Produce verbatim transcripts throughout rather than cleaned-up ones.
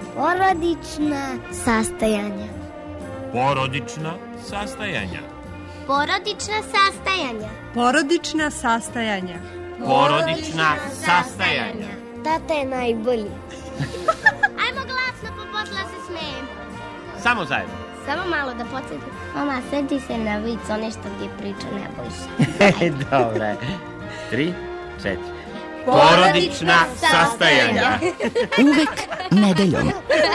Porodična sastajanja. Porodična sastajanja. Porodična sastajanja. Porodična sastajanja. Porodična sastajanja. Tata je najbolji. Ajmo glasno, pa posle se smejem. Samo zajedno. Samo malo da podsjetim. Mama, sedi se na vic, one što ti priča, ne boj se. Dobre. Tri, četiri. Porodična sastajanja. Uvek nedeljom.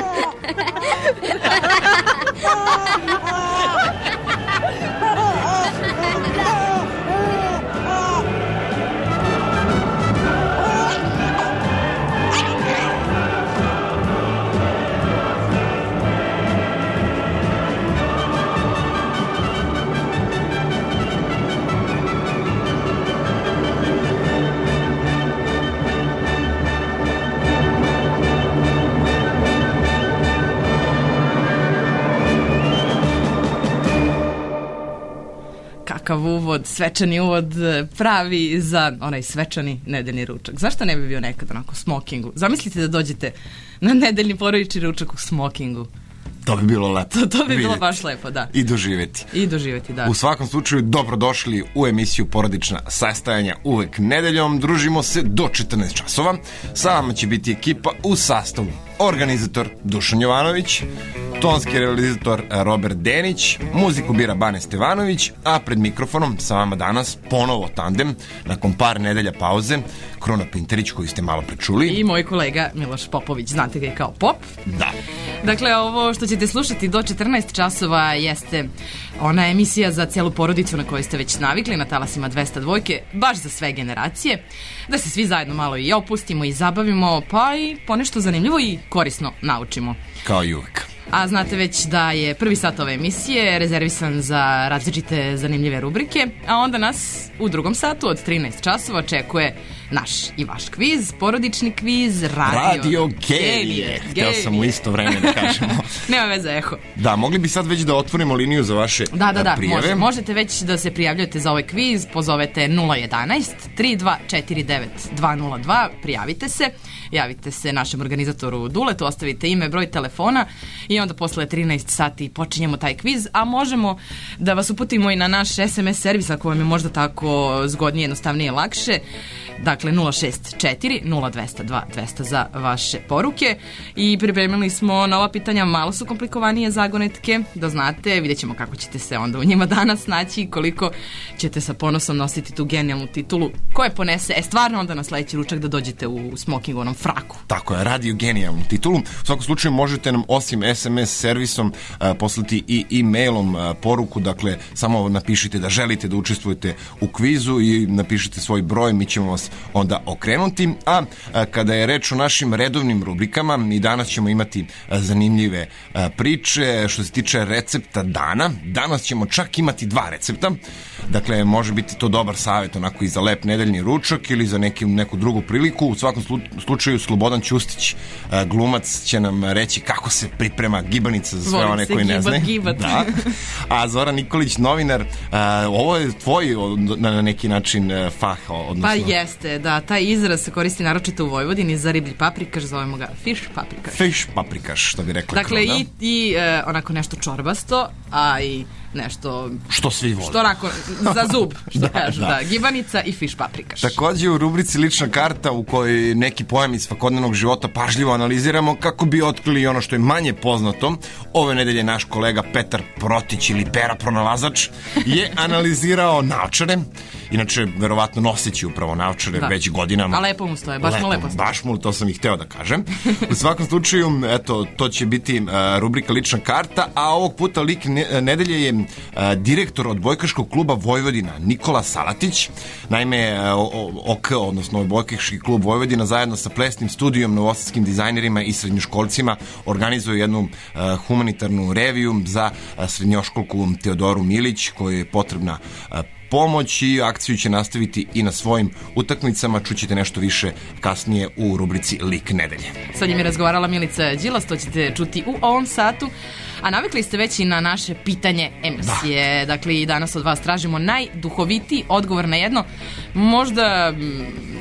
Kakav uvod, svečani uvod, pravi za onaj svečani nedeljni ručak. Zašto ne bi bio nekad onako u smokingu? Zamislite da dođete na nedeljni porodični ručak u smokingu. To bi bilo lepo. To, to bi vidjeti. bilo baš lepo, da. I doživjeti. I doživjeti, da. U svakom slučaju, dobrodošli u emisiju Porodična sastajanja uvek nedeljom. Družimo se do četrnaest časova. Sa vama će biti ekipa u sastavu. Organizator Dušan Jovanović, tonski realizator Robert Denić, muziku bira Bane Stevanović, a pred mikrofonom sa vama danas ponovo tandem, nakon par nedelja pauze, Krona Pinterić, koju ste malo prečuli. I moj kolega Miloš Popović, znate ga i kao Pop. Da. Dakle, ovo što ćete slušati do četrnaest časova jeste ona emisija za cijelu porodicu na kojoj ste već navikli, na talasima dvesta dva, baš za sve generacije, da se svi zajedno malo i opustimo i zabavimo, pa i ponešto zanimljivo i korisno naučimo. Kao i uvek. A znate već da je prvi sat ove emisije rezervisan za različite zanimljive rubrike, a onda nas u drugom satu od trinaest časova očekuje naš i vaš kviz, porodični kviz, radio, radio Genije. Htio sam u isto vreme da kažemo. Nema veze, eho. Da, mogli bi sad već da otvorimo liniju za vaše da, da, da, prijave. Može, možete već da se prijavljujete za ovaj kviz, pozovete nula jedanaest tri dva četiri devet dva nula dva, prijavite se, javite se našem organizatoru Duletu, ostavite ime, broj telefona i onda posle trinaest sati počinjemo taj kviz, a možemo da vas uputimo i na naš es em es servis ako vam je možda tako zgodnije, jednostavnije, lakše. Dakle, nula šest četiri nula dva zero dva dvesta za vaše poruke i pripremili smo nova pitanja, malo su komplikovanije zagonetke, da znate, vidjet ćemo kako ćete se onda u njima danas naći i koliko ćete sa ponosom nositi tu genijalnu titulu koje ponese, e stvarno onda na sledeći ručak da dođete u smokingu, onom fraku. Tako je, radio genijalnu titulu. U svakom slučaju možete nam osim es em es servisom uh, poslati i e-mailom uh, poruku, dakle samo napišite da želite da učestvujete u kvizu i napišite svoj broj, mi ćemo vas onda okrenuti, a, a kada je reč o našim redovnim rubrikama, i danas ćemo imati a, zanimljive a, priče što se tiče recepta dana. Danas ćemo čak imati dva recepta, dakle može biti to dobar savjet onako i za lep nedeljni ručak ili za neki, neku drugu priliku. U svakom slučaju Slobodan Ćustić, a, glumac, će nam reći kako se priprema gibanica za sve Volim one koji gibat, ne znaju. Gibat. Da. A Zoran Nikolić, novinar, a, ovo je tvoj na neki način fah, odnosno... Pa jeste, da, taj izraz se koristi naročito u Vojvodini za riblji paprikaš, zovemo ga fish paprikaš. Fish paprikaš, što bi rekla. Dakle, Krona. i, i e, onako nešto čorbasto, a i nešto... Što svi vole. Što onako, za zub, što da, kažu, da. da. Gibanica i fish paprikaš. Takođe u rubrici Lična karta, u kojoj neki pojam iz svakodnevnog života pažljivo analiziramo kako bi otkrili ono što je manje poznato. Ove nedelje naš kolega Petar Protić ili Pera Pronalazač je analizirao naočare. Inače, verovatno noseći upravo naočare da. već godinama. A lepo mu stoje, baš lepo, mu lepo stoje. Baš mu, to sam i hteo da kažem. U svakom slučaju, eto, to će biti uh, rubrika Lična karta, a ovog puta lik ne, nedelje je uh, direktor odbojkaškog kluba Vojvodina, Nikola Salatić. Naime, uh, O K, odnosno odbojkaški klub Vojvodina, zajedno sa plesnim studijom, novosadskim dizajnerima i srednjoškolcima organizuje jednu uh, humanitarnu reviju za uh, srednjoškolku Teodoru Milić, kojoj je potrebna uh, pomoć i akciju će nastaviti i na svojim utakmicama. Čućete nešto više kasnije u rubrici Lik nedelje. Sa njim je razgovarala Milica Đilas, to ćete čuti u ovom satu. A navikli ste već i na naše pitanje emisije. Da. Dakle, i danas od vas tražimo najduhovitiji odgovor na jedno, možda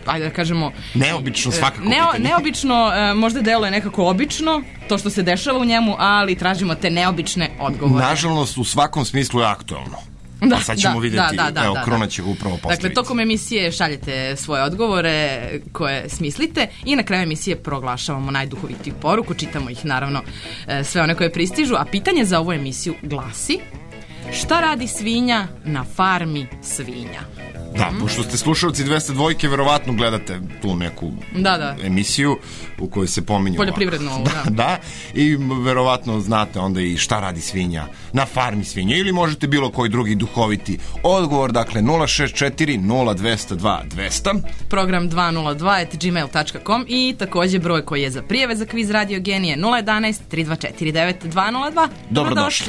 ajde da kažemo... Neobično svakako Neo, pitanje. neobično, e, možda deluje nekako obično, to što se dešava u njemu, ali tražimo te neobične odgovore. Nažalost, u svakom smislu je aktuelno. Da, A sad ćemo da, vidjeti, da, da, da, evo, da, Kruna da. će ga upravo postaviti. Dakle, tokom emisije šaljete svoje odgovore koje smislite i na kraju emisije proglašavamo najduhovitiju poruku, čitamo ih naravno e, sve one koje pristižu, a pitanje za ovu emisiju glasi: šta radi svinja na farmi svinja? Da, pošto ste slušalci dvesta dvojke, verovatno gledate tu neku Da, da. emisiju u kojoj se pominje Poljoprivrednu ovako. ovu, da, da. da, i verovatno znate onda i šta radi svinja na farmi svinja, ili možete bilo koji drugi duhoviti odgovor, dakle nula šest četiri nula dva zero dva dva zero zero. Program dva nula dva at gmail dot com i takođe broj koji je za prijave za kviz Radio Genije nula jedan jedan tri dva četiri devet dva nula dva. Dobrodošli.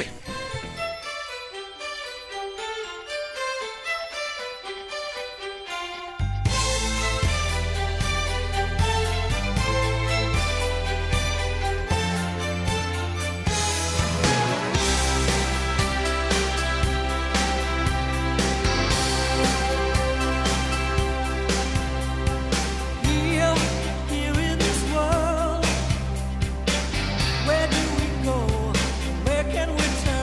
Where do we go? Where can we turn?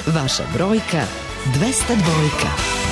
Vaša brojka dvesta dvojka.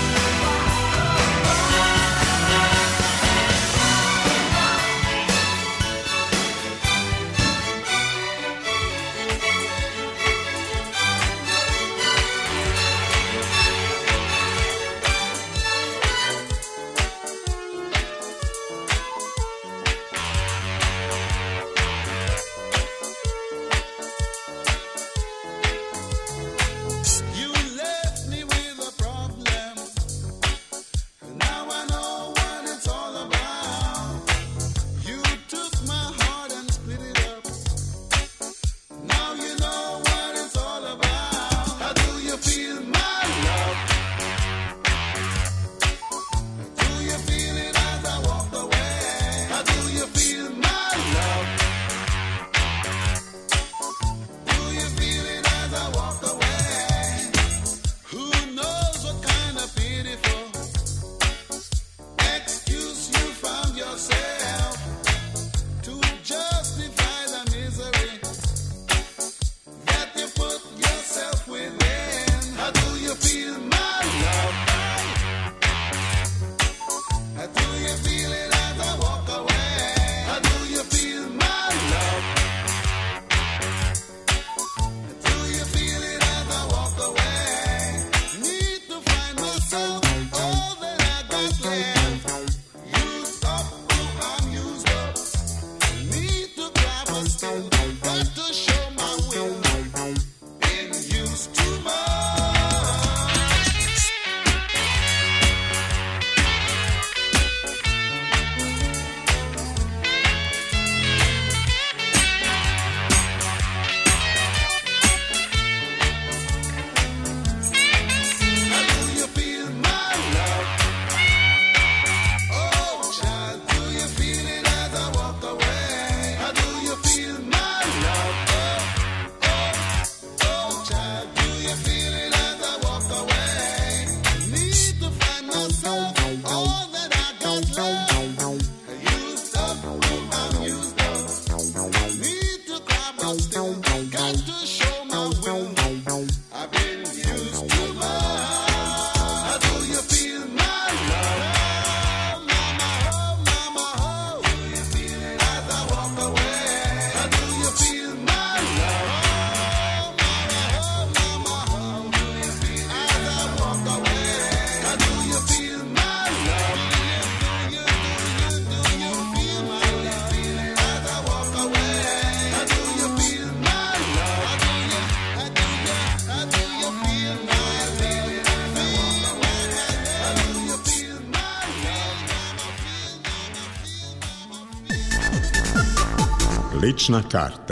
Lična karta.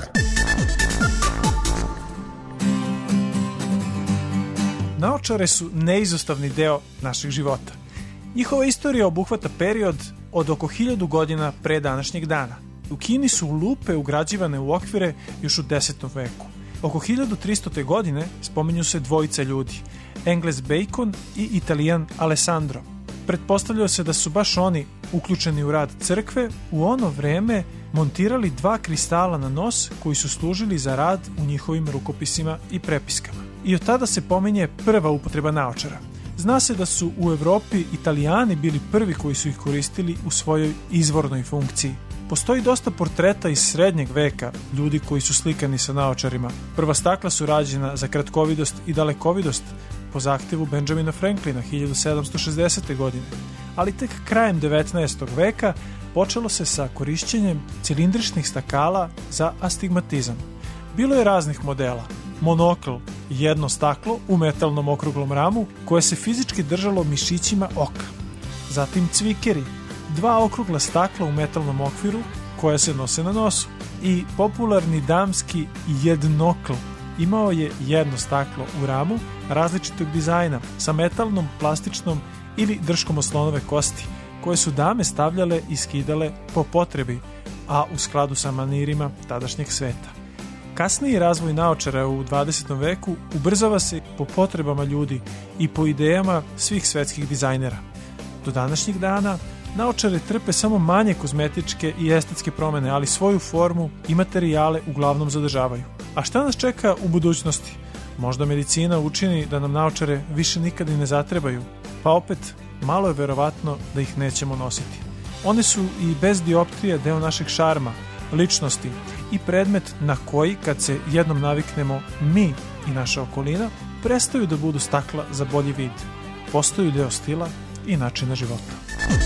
Naočare su neizostavni deo našeg života. Njihova istorija obuhvata period od oko hiljadu godina pre današnjeg dana. U Kini su lupe ugrađivane u okvire još u desetom veku. Oko hiljadu tristote godine spominju se dvojica ljudi, Englez Bacon i Italijan Alessandro. Pretpostavljao se da su baš oni, uključeni u rad crkve, u ono vreme montirali dva kristala na nos koji su služili za rad u njihovim rukopisima i prepiskama. I od tada se pominje prva upotreba naočara. Zna se da su u Evropi Italijani bili prvi koji su ih koristili u svojoj izvornoj funkciji. Postoji dosta portreta iz srednjeg veka, ljudi koji su slikani sa naočarima. Prva stakla su rađena za kratkovidost i dalekovidost po zahtevu Benjamina Franklina hiljadu sedamsto šezdesete. godine. Ali tek krajem devetnaestog veka počelo se sa korišćenjem cilindričnih stakala za astigmatizam. Bilo je raznih modela. Monokl, jedno staklo u metalnom okruglom ramu koje se fizički držalo mišićima oka. Zatim cvikeri, dva okrugla stakla u metalnom okviru koja se nose na nosu. I popularni damski jednokl imao je jedno staklo u ramu različitog dizajna sa metalnom, plastičnom ili drškom od slonove kosti koje su dame stavljale i skidale po potrebi, a u skladu sa manirima tadašnjeg sveta. Kasniji razvoj naočara u dvadesetom veku ubrzava se po potrebama ljudi i po idejama svih svetskih dizajnera. Do današnjeg dana naočare trpe samo manje kozmetičke i estetske promene, ali svoju formu i materijale uglavnom zadržavaju. A šta nas čeka u budućnosti? Možda medicina učini da nam naočare više nikad i ne zatrebaju, pa opet malo je verovatno da ih nećemo nositi. One su i bez dioptrije deo našeg šarma, ličnosti i predmet na koji, kad se jednom naviknemo mi i naša okolina, prestaju da budu stakla za bolji vid. Postaju deo stila i načina života.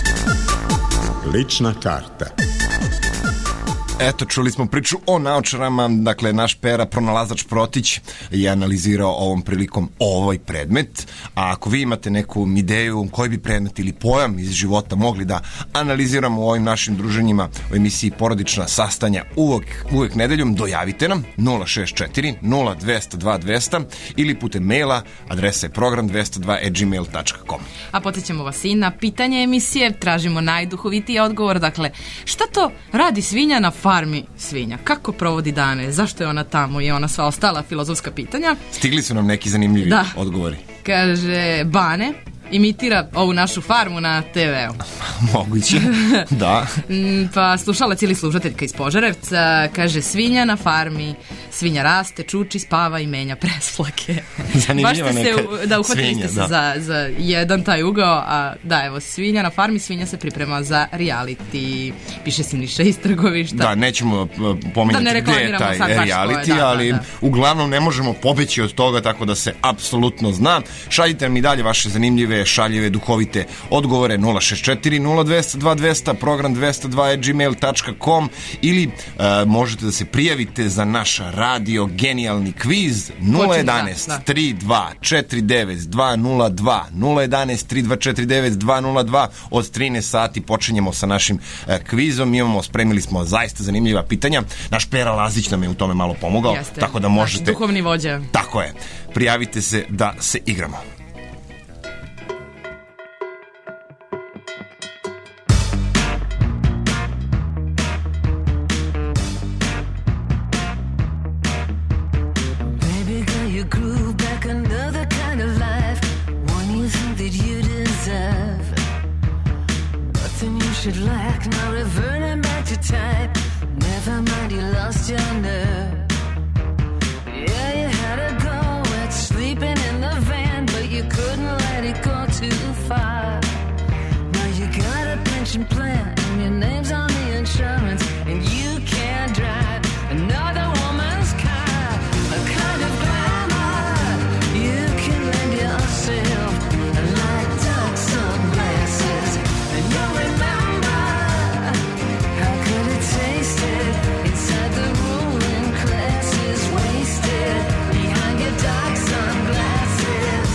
Lična karta. Eto, čuli smo priču o naočarama, dakle, naš Pera, pronalazač Protić, je analizirao ovom prilikom ovaj predmet, a ako vi imate neku ideju koji bi predmet ili pojam iz života mogli da analiziramo u ovim našim druženjima u emisiji Porodična sastanja uvek, uvek nedeljom, dojavite nam nula šest četiri nula dva nula dva dva nula nula ili putem maila, adresa je program dvesta dva at gmail tačka com. A podsjećamo vas i na pitanje emisije, tražimo najduhovitiji odgovor, dakle, šta to radi svinja na farmi svinja? Kako provodi dane? Zašto je ona tamo? I ona sva ostala filozofska pitanja. Stigli su nam neki zanimljivi da. odgovori. Kaže, Bane imitira ovu našu farmu na te veu. Moguće, da. Pa slušalac ili slušateljka iz Požarevca kaže, svinja na farmi, svinja raste, čuči, spava i menja presplake. Zanimljiva neka se, da, uhvatili svinja, ste se da. za, za jedan taj ugao, a da, evo, svinja na farmi, svinja se priprema za reality, piše Siniša iz Trgovišta. Da, nećemo pominjati da ne gde je taj reality, da, ali da, da. uglavnom ne možemo pobeći od toga, tako da se apsolutno zna. Šaljite mi dalje vaše zanimljive, šaljive, duhovite odgovore nula šest četiri nula dva nula dva dva nula nula, program dvesta dva at gmail tačka com ili uh, možete da se prijavite za naš radio genijalni kviz nula jedanaest tri dva četiri devet dva nula dva nula jedanaest tri dva četiri devet dva nula dva. Od trinaest sati počinjemo sa našim uh, kvizom. Imamo, spremili smo zaista zanimljiva pitanja. Naš Pera Lazić nam je u tome malo pomogao. Jeste, tako da možete... naš duhovni vođa. Tako je. Prijavite se da se igramo. Should lack, now reverting back to type. Never mind, you lost your nerve. Yeah, you had a go at sleeping in the van, but you couldn't let it go too far. Now you got a pension plan, and your name's on the insurance, and you can't drive another woman's car. A kind of glamour you can lend yourself, like dark sunglasses, and you'll remember. Inside the ruling classes, wasted behind your dark sunglasses.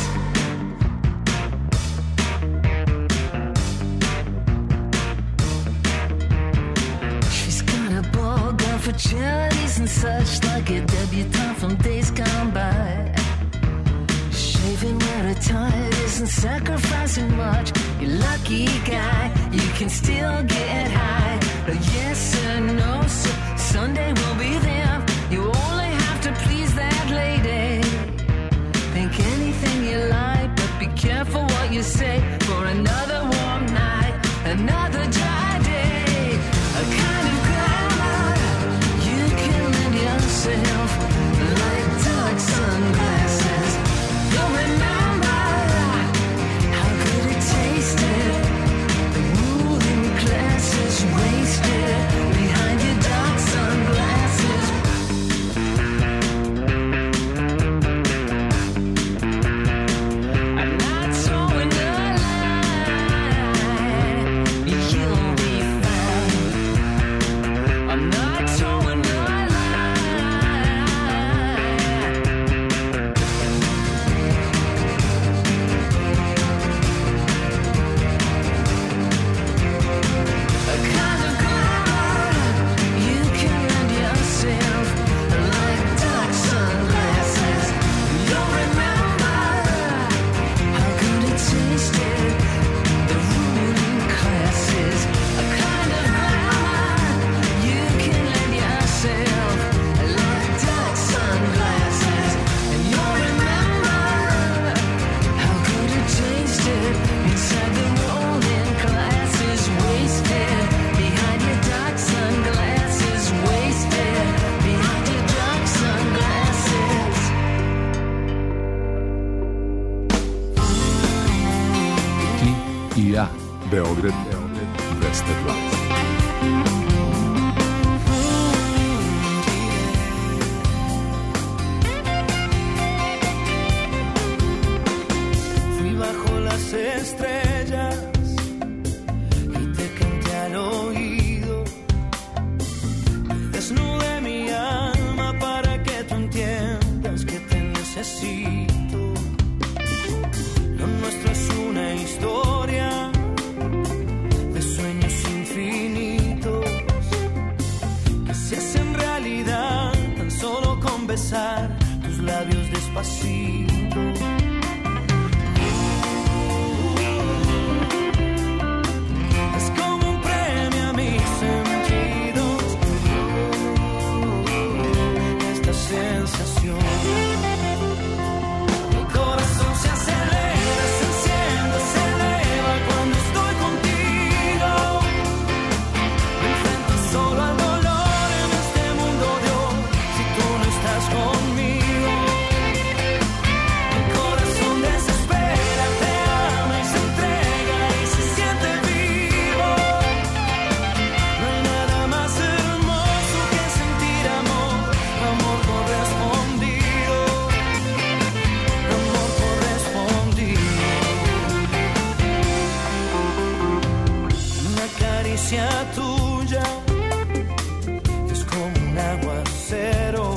She's got a ball gown for charities and such, like a debutante from days gone by. Shaving where her tired isn't sacrificing much. You lucky guy, you can still get high. Yes or no, so Sunday will be there. You only have to please that lady. Think anything you like, but be careful what you say. For another warm night, another dry day, a kind of glamour you can lend yourself, like dark sunglasses. You'll remember how good it tasted. The ruling classes wasted behind your dark sunglasses. I'm not throwing a Beograd, dvesta dvadeset. Estrellas y te canté al oído, desnudé mi alma para que tú entiendas que te necesito. Lo nuestro es una historia de sueños infinitos que se hacen realidad tan solo con besar tus labios despacito. Sensación. Mi corazón se acelera, se enciende, se eleva cuando estoy contigo. Me enfrento solo al dolor en este mundo de hoy, si tú no estás conmigo. Mi corazón desespera, te ama y se entrega y se siente vivo. No hay nada más hermoso que sentir amor, amor correspondido, amor correspondido. Una caricia tuya es como un aguacero,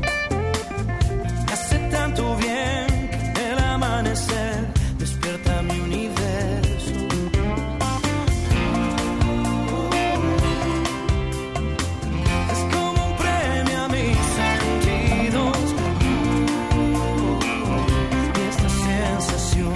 hace tanto bien que el amanecer despierta mi universo. Es como un premio a mis sentidos y esta sensación.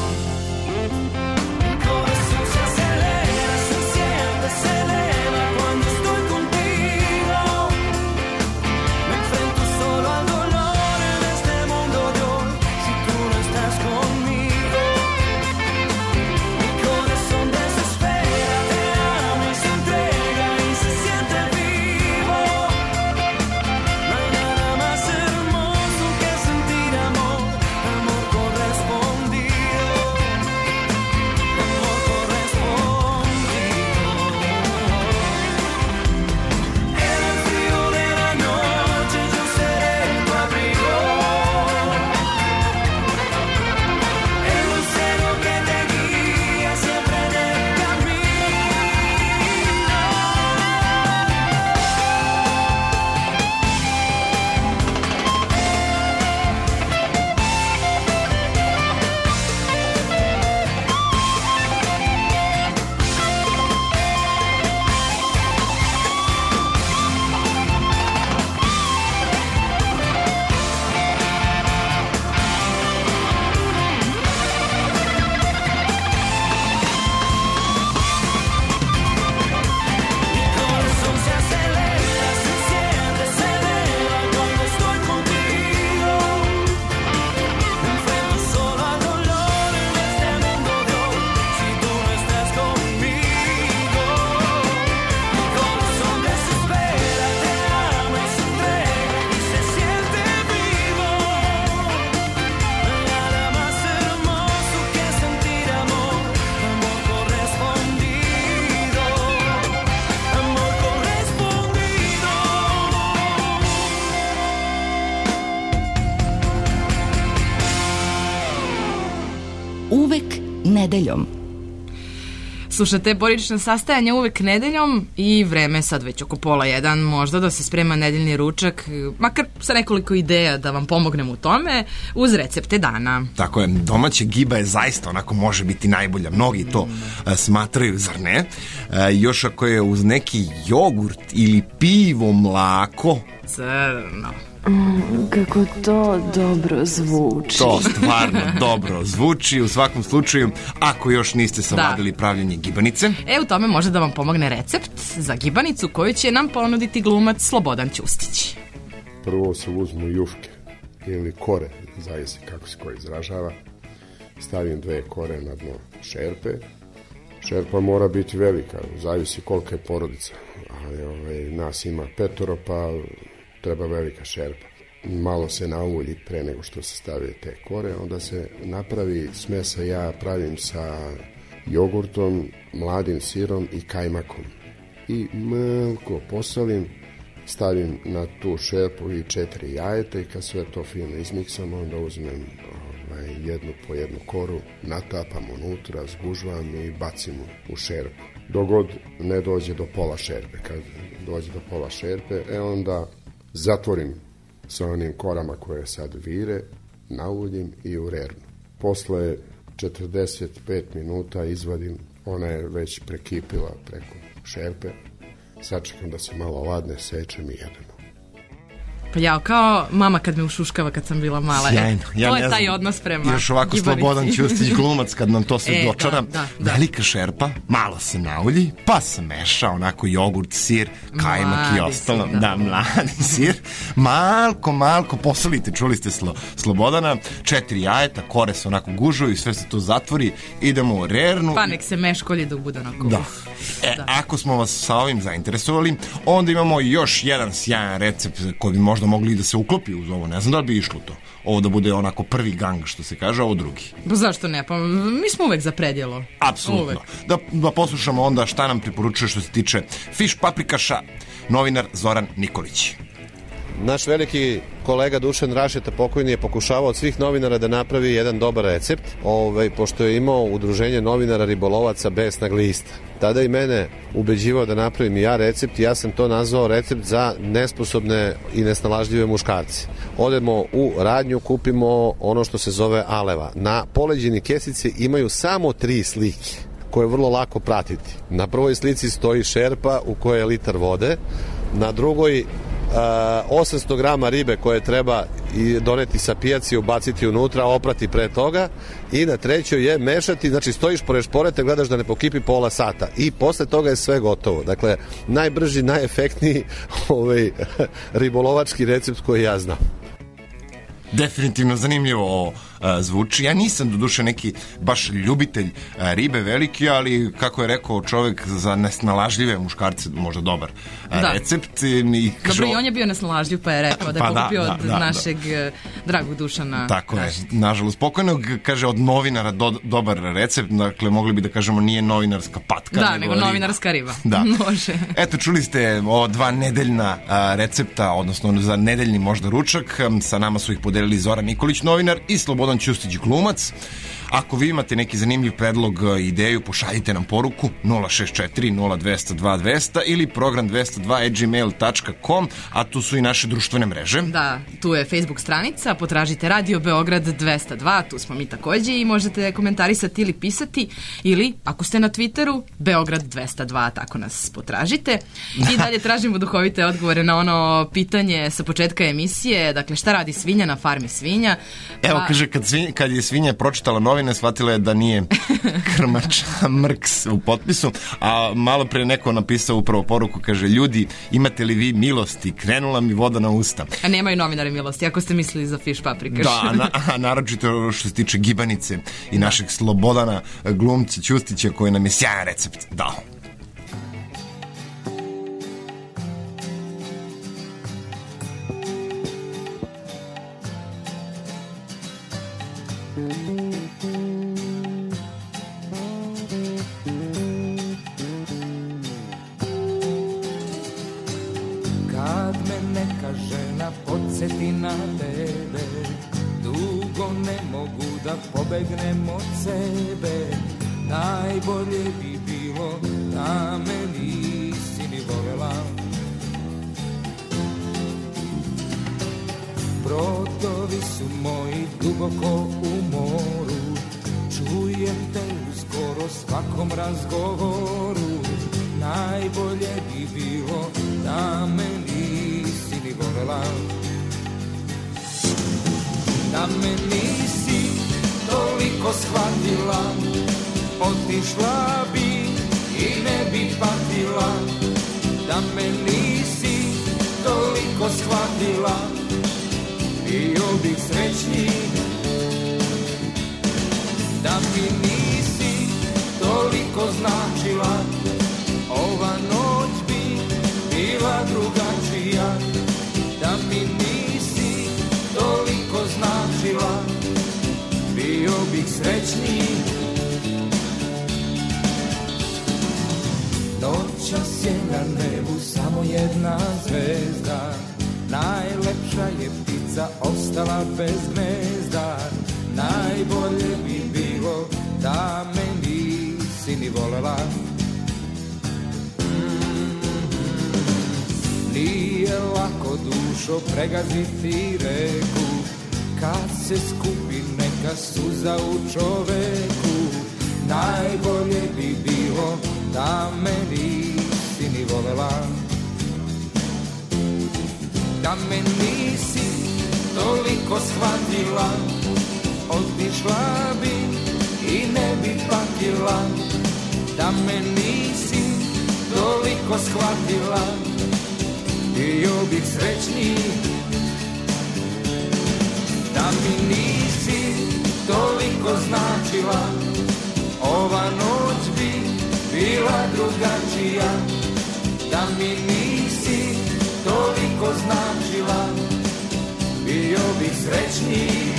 Mi corazón se acelera, se enciende, se eleva cuando estoy contigo. Me enfrento solo al dolor en este mundo de hoy, si tú no estás conmigo. Mi corazón desespera, te ama y se entrega y se siente vivo. No hay nada más hermoso que sentir amor, amor correspondido, amor correspondido. En el frío de la noche yo seré tu abrigo, el lucero que te guía siempre en el camino. Mi corazón se acelera, se enciende, se eleva cuando estoy contigo. Me enfrento solo al dolor en este mundo de hoy, si tú no estás conmigo. Mi corazón desespera, te ama y se entrega y se siente vivo. No hay nada más hermoso que sentir amor, amor correspondido, amor correspondido. Uvek nedeljom. Slušate Borično sastajanje uvek nedeljom i vreme je sad već oko pola jedan, možda da se sprema nedeljni ručak, makar sa nekoliko ideja da vam pomognem u tome, uz recepte dana. Tako je, domaća giba je zaista onako može biti najbolja. Mnogi to a, smatraju, zar ne? A, još ako je uz neki jogurt ili pivo mlako. Crno. Mm, kako to dobro zvuči. To stvarno dobro zvuči. U svakom slučaju, ako još niste savladali da. pravljenje gibanice. E, u tome može da vam pomogne recept za gibanicu koju će nam ponuditi glumac Slobodan Ćustić. Prvo se uzmu juške ili kore, zavisi kako se ko izražava. Stavim dve kore na dno šerpe. Šerpa mora biti velika, zavisi kolika je porodica. Ali ovaj, nas ima petoro, pa treba velika šerpa. Malo se naulji pre nego što se stave te kore, onda se napravi smesa, ja pravim sa jogurtom, mladim sirom i kajmakom. I malko posolim, stavim na tu šerpu i četiri jajeta i kad sve to fino izmiksam, onda uzmem ovaj, jednu po jednu koru, natapam unutra, zgužvam i bacim u šerpu. Dogod ne dođe do pola šerpe. Kad dođe do pola šerpe, e onda zatvorim sa onim korama koje sad vire, nauljim i u rernu. Posle četrdeset pet minuta izvadim, ona je već prekipila preko šerpe, sačekam da se malo ladne, sečem i jedemo. Pa ja, kao mama kad me ušuškava kad sam bila mala. Sjajno. Ja to je ne taj znam. odnos prema Još ovako gibanici. Slobodan Ćustić glumac kad nam to sve E, dočara. da, da, da. Velika šerpa, malo se naulji, pa se meša onako jogurt, sir, kajmak i Mladi ostalo. sir, Da, da. mladi sir. Malko, malko posolite, čuli ste slo, Slobodana, četiri jajeta, kore se onako gužuju i sve se to zatvori, idemo u rernu. Pa nek se meškolji dok bude onako. Da. E, Da. ako smo vas sa ovim zainteresovali, onda imamo još jedan sjajan recept koji bi možda mogli da se uklopi uz ovo. Ne znam da li bi išlo to. Ovo da bude onako prvi gang, što se kaže, a ovo drugi. Pa zašto ne? Pa mi smo uvek za predjelo. Apsolutno. Uvek. Da, da poslušamo onda šta nam preporučuje što se tiče fiš paprikaša, novinar Zoran Nikolić. Naš veliki kolega Dušan Rašeta pokojni je pokušavao od svih novinara da napravi jedan dobar recept, ovaj, pošto je imao udruženje novinara ribolovaca Besna glista. Tada i mene ubeđivao da napravim i ja recept i ja sam to nazvao recept za nesposobne i nesnalažljive muškarce. Odemo u radnju, kupimo ono što se zove aleva. Na poleđini kesice imaju samo tri slike koje je vrlo lako pratiti. Na prvoj slici stoji šerpa u kojoj je litar vode, na drugoj Uh, osamsto grama ribe koje treba i doneti sa pijaci, ubaciti unutra, oprati pre toga, i na trećoj je mešati, znači stojiš pored šporete, gledaš da ne pokipi pola sata i posle toga je sve gotovo. Dakle, najbrži, najefektniji ovaj, ribolovački recept koji ja znam. Definitivno zanimljivo ovo a, zvuči. Ja nisam doduše neki baš ljubitelj a, ribe veliki, ali kako je rekao čovjek, za nesnalažljive muškarce možda dobar a, Da. recept. I, i kaže, Dobro, i on je bio nesnalažljiv, pa je rekao da je Pa da, pokupio da, od da, našeg da. dragog Dušana. Tako je, Rašeta. nažalost pokojnog, kaže od novinara do, dobar recept, dakle mogli bi da kažemo nije novinarska patka. Da, nego riba. novinarska riba. Da. Može. Eto, čuli ste ova dva nedeljna a, recepta, odnosno za nedeljni možda ručak. Sa nama su ih podelili Zoran Nikolić, novinar, i Slobodan Ćustić, glumac. Ako vi imate neki zanimljiv predlog, ideju, pošaljite nam poruku nula šest četiri nula dvesta dva dvesta ili program dvesta dva at gmail dot com, a tu su i naše društvene mreže. Da, tu je Facebook stranica, potražite Radio Beograd dvesta dva, tu smo mi takođe i možete komentarisati ili pisati, ili ako ste na Twitteru, Beograd dvesta dva, tako nas potražite. I dalje tražimo duhovite odgovore na ono pitanje sa početka emisije, dakle šta radi svinja na farmi svinja. Evo, Pa- kaže, kad, svinja, kad je svinja pročitala novine, shvatila je da nije krmač mrks u potpisu, a malo pre neko napisao upravo poruku, kaže, ljudi, imate li vi milosti? Krenula mi voda na usta. A nemaju novinari milosti, ako ste mislili za fiš paprikaš. Da, a, na, a naročito što se tiče gibanice i našeg Slobodana, glumca Ćustića, koji nam je sjajan recept dao. Kad me neka žena podsjeti na tebe, dugo ne mogu da pobegnem od sebe. Najbolje bi bilo da me nisi ni voljela. Brodovi su moji duboko u moru, čujem te u skoro svakom razgovoru. Najbolje bi bilo da me nisi ni voljela. Da me nisi toliko shvatila, otišla bi i ne bi patila. Da me nisi toliko shvatila, bio bih srećniji. Da mi nisi toliko značila, ova noć bi bila drugačija. Da mi nisi toliko značila, bio bih srećniji. noćas je na nebu samo jedna zvezda, najlepša je ptica ostala bez gnezda. Najbolje bi bilo da me nisi ni volela. Nije lako, dušo, pregaziti reku, kad se skupi neka suza u čoveku. Najbolje bi bilo da me nisi ni volela. Da me nisi toliko shvatila, otišla bi i ne bi patila. Da me nisi toliko shvatila, bio bih srećniji. Da mi nisi toliko značila, ova noć bi bila drugačija. Da mi nisi toliko značila, bio bih srećniji.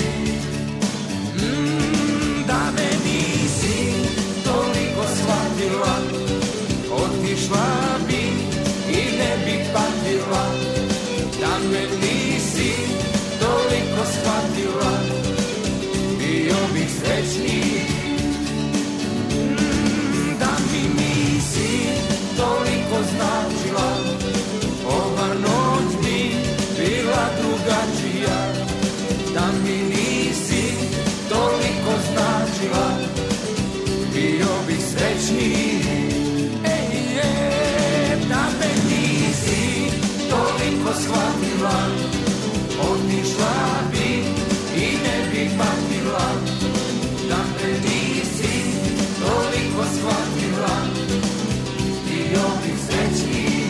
Mm, da me nisi toliko shvatila, otišla bi i ne bi patila. Da me nisi toliko shvatila, bio bih srećniji. Mm, da mi nisi toliko značila, ova noć bi bila drugačija. Da mi nisi toliko značila, bio bih srećniji. Ej, je, da me nisi toliko shvatila, otišla bi i ne bi patila. Da me nisi toliko shvatila, bio bih srećniji.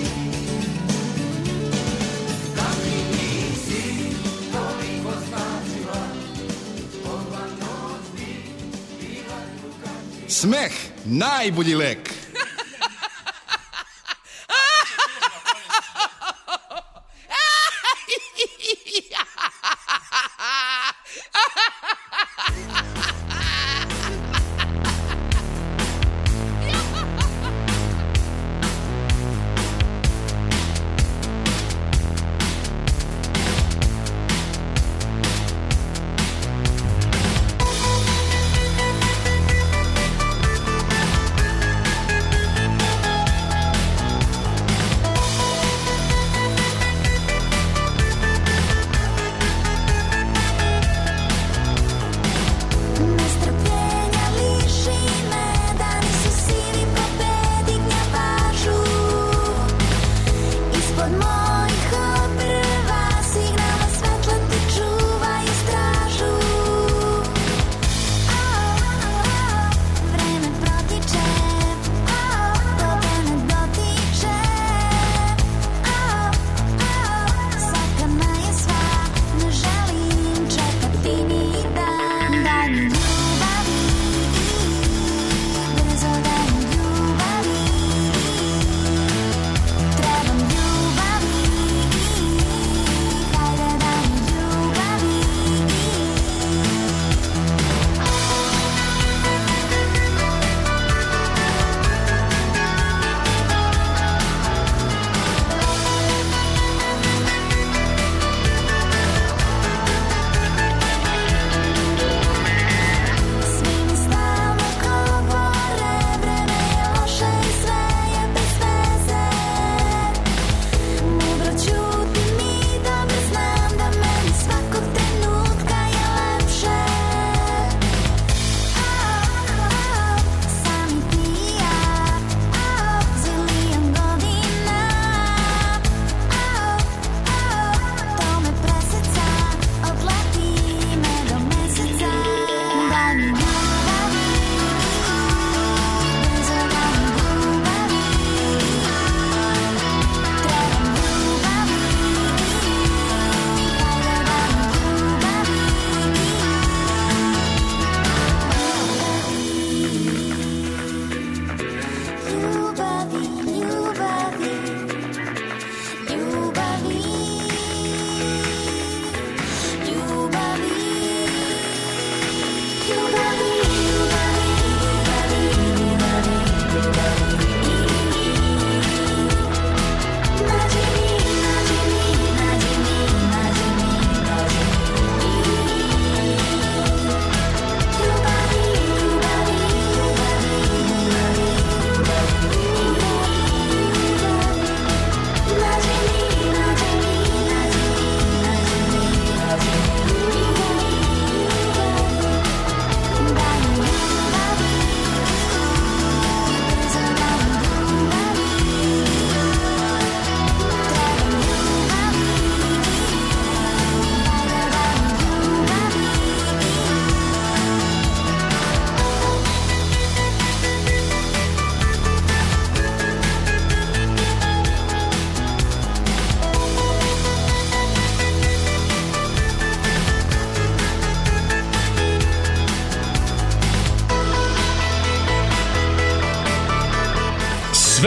Da mi nisi toliko značila, ova noć bi bila drugačija. Smeh, najbolji lek.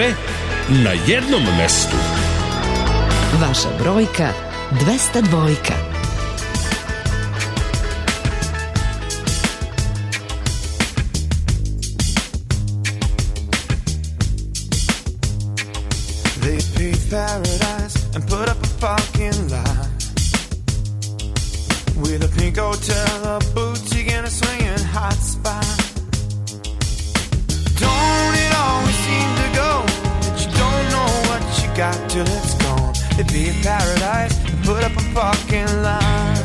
Sve na jednom mestu. Vaša brojka dvesta dvojka. They paved paradise and put up a fucking lie with a pink hotel, a boutique, and a swinging hot spot. Don't it always seem to go that you don't know what you got till it's gone? They paved paradise and put up a fucking lie.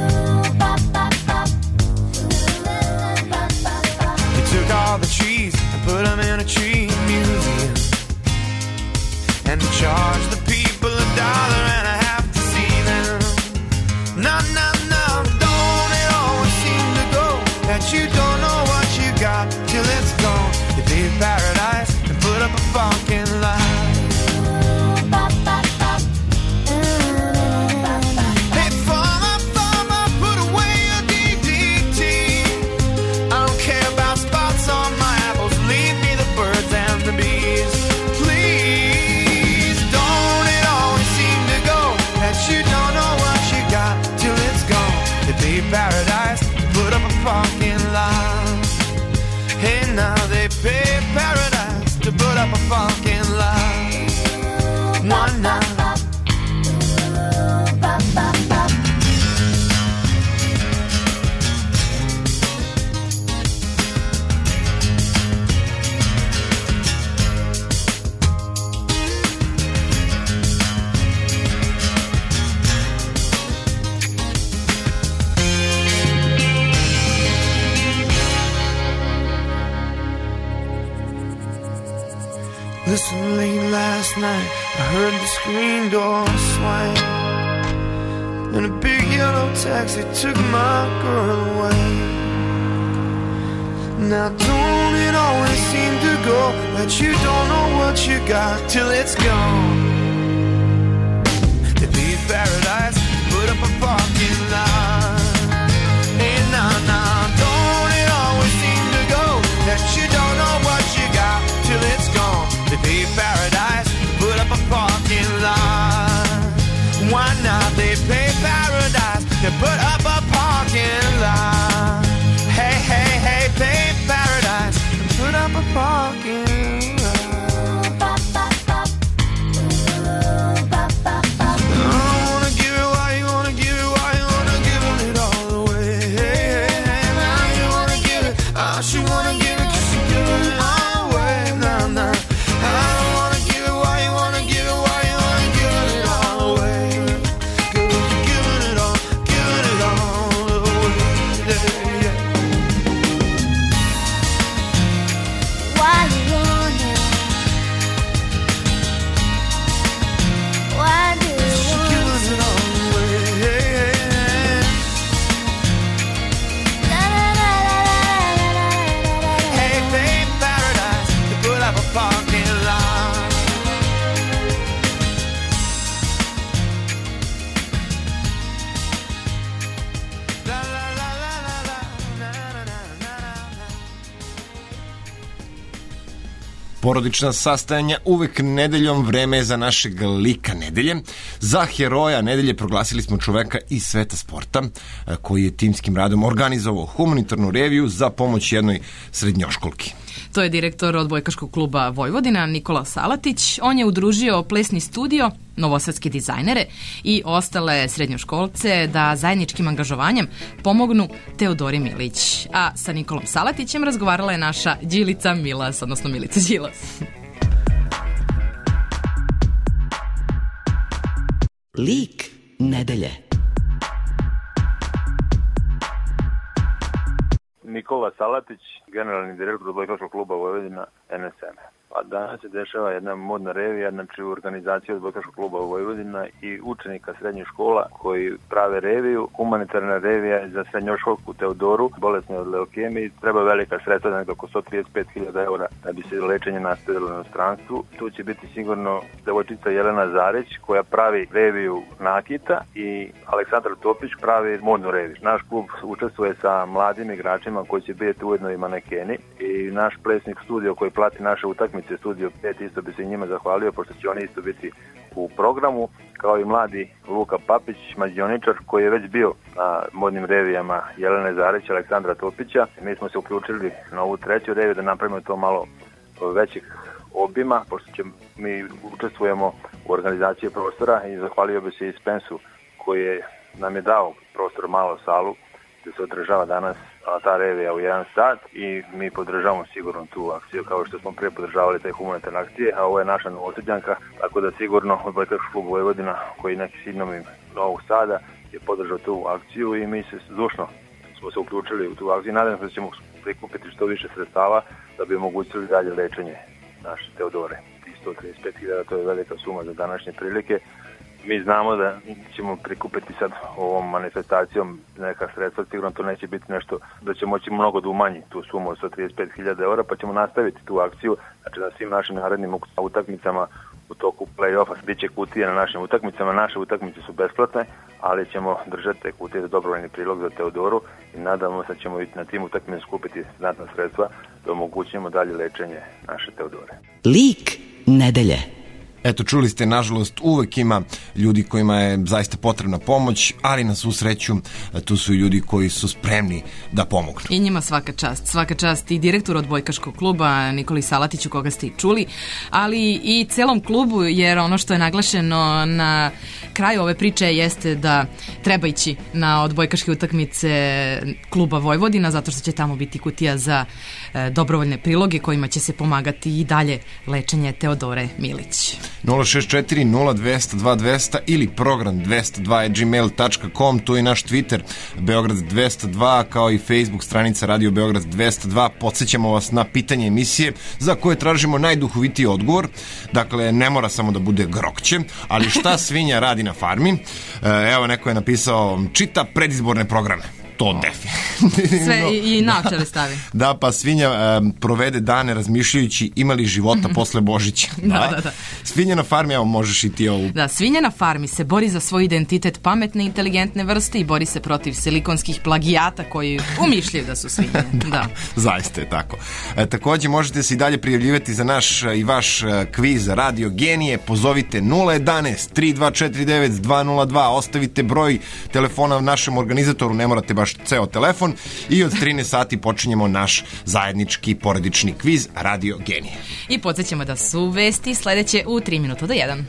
They took all the trees and put them in a tree museum and charge the people a dollar and a half to see them. No, no, no, don't it always seem to go that you don't know what you got till it's gone? They paved paradise and put up a fucking lie. Hey, farmer, farmer, put away your D D T. I don't care about spots on my apples, leave me the birds and the bees. Please, don't it always seem to go that you don't know what you got till it's gone? They paved paradise, put up a fucking lie. Hey, now they pay paradise to put up a fucking lie. One night. Listen, late last night I heard the screen door swing and a big yellow taxi took my girl away. Now don't it always seem to go that you don't know what you got till it's gone? They leave paradise, put up a fucking line. Hey, nah, nah, don't it always seem to go that you don't know what you got till it's gone? They pay paradise, put up a parking lot. Why not? They pay paradise, they put up a parking lot. Hey, hey, hey, pay paradise, put up a parking lot. I don't wanna give it, why you wanna give it, why you wanna give it all away? Hey, hey, hey, now you wanna give it, I should wanna give it, cause you give it all away. Nah, nah. Porodična sastajanja uvek nedeljom, vreme je za našeg lika nedelje. Za heroja nedelje proglasili smo čoveka iz sveta sporta koji je timskim radom organizovao humanitarnu reviju za pomoć jednoj srednjoškolki. To je direktor odbojkaškog kluba Vojvodina, Nikola Salatić. On je udružio plesni studio, novosadske dizajnere i ostale srednjoškolce da zajedničkim angažovanjem pomognu Teodori Milić. A sa Nikolom Salatićem razgovarala je naša Đilica Milas, odnosno Milica Đilas. Lik nedelje. Nikola Salatić, generalni direktor odbojkaškog kluba Vojvodina, N S M. Pa danas se dešava jedna modna revija, znači u organizaciji odbojkaškog kluba Vojvodina i učenika srednjih škola koji prave reviju. Humanitarna revija je za srednjoškolku Teodoru, bolesne od leukemije. Treba velika sredstva, nekako oko sto trideset pet hiljada eura da bi se lečenje nastavilo na inostranstvu. Tu će biti sigurno devojčica Jelena Zarić koja pravi reviju nakita i Aleksandar Topić pravi modnu reviju. Naš klub učestvuje sa mladim igračima koji će biti ujedno i manekeni i naš plesnik studio koji plati naše utakmice emisije Studio pet, isto bi se i njima zahvalio, pošto će oni isto biti u programu, kao i mladi Luka Papić, mađioničar, koji je već bio na modnim revijama Jelene Zarić, Aleksandra Topića. Mi smo se uključili na ovu treću reviju da napravimo to malo većih obima, pošto će, mi učestvujemo u organizaciji prostora i zahvalio bi se i Spensu koji je, nam je dao prostor, malo salu gde se održava danas ta revija u jedan sat i mi podržavamo sigurno tu akciju kao što smo prije podržavali te humanitarne akcije, a ovo je naša Novosađanka, tako da sigurno Odbojkaški klub Vojvodina koji je neki sinonim Novog Sada je podržao tu akciju i mi se zdušno smo se uključili u tu akciju. Nadam se da ćemo prikupiti što više sredstava da bi omogućili dalje lečenje naše Teodore. sto trideset pet hiljada, to je velika suma za današnje prilike. Mi znamo da ćemo prikupiti sad ovom manifestacijom neka sredstva, sigurno to neće biti nešto da će moći mnogo da umanji tu sumu od sto trideset pet hiljada eura, pa ćemo nastaviti tu akciju, znači na svim našim narednim utakmicama u toku play-offa bit će kutije na našim utakmicama, naše utakmice su besplatne, ali ćemo držati te kutije za dobrovoljni prilog za Teodoru i nadamo se da ćemo na tim utakmicama skupiti znatna sredstva da omogućimo dalje lečenje naše Teodore. Lik nedelje. Eto, čuli ste, nažalost, uvek ima ljudi kojima je zaista potrebna pomoć, ali na svu sreću tu su i ljudi koji su spremni da pomognu. I njima svaka čast. Svaka čast i direktoru Odbojkaškog kluba Nikoli Salatiću, koga ste i čuli, ali i celom klubu, jer ono što je naglašeno na kraju ove priče jeste da treba ići na odbojkaške utakmice kluba Vojvodina, zato što će tamo biti kutija za e, dobrovoljne priloge kojima će se pomagati i dalje lečenje Teodore Milić. nula šest četiri nula dvesta dva dvesta ili program dvesta dva at gmail dot com, tu je naš Twitter Beograd dvesta dva, kao i Facebook stranica Radio Beograd dvesta dva. Podsjećamo vas na pitanje emisije za koje tražimo najduhovitiji odgovor. Dakle, ne mora samo da bude grokće, ali šta svinja radi na farmi? Evo, neko je napisao, čita predizborne programe. To definitivno. Sve i, i naočare stavi. Da, pa svinja um, provede dane razmišljajući ima li života posle Božića. Da, da, da. Svinja na farmi, evo možeš i ti ovu. Da, svinja na farmi se bori za svoj identitet pametne, inteligentne vrste i bori se protiv silikonskih plagijata koji umišljaju da su svinje. Da, da, zaista je tako. E, takođe možete se i dalje prijavljivati za naš i vaš kviz Radio Genije. Pozovite nula jedanaest tri dva četiri devet dva nula dva, ostavite broj telefona našem organizatoru, ne morate baš ceo telefon, i od trinaest sati počinjemo naš zajednički porodični kviz Radio Genije. I podsjećamo da su vesti sledeće u tri minuta do jedan.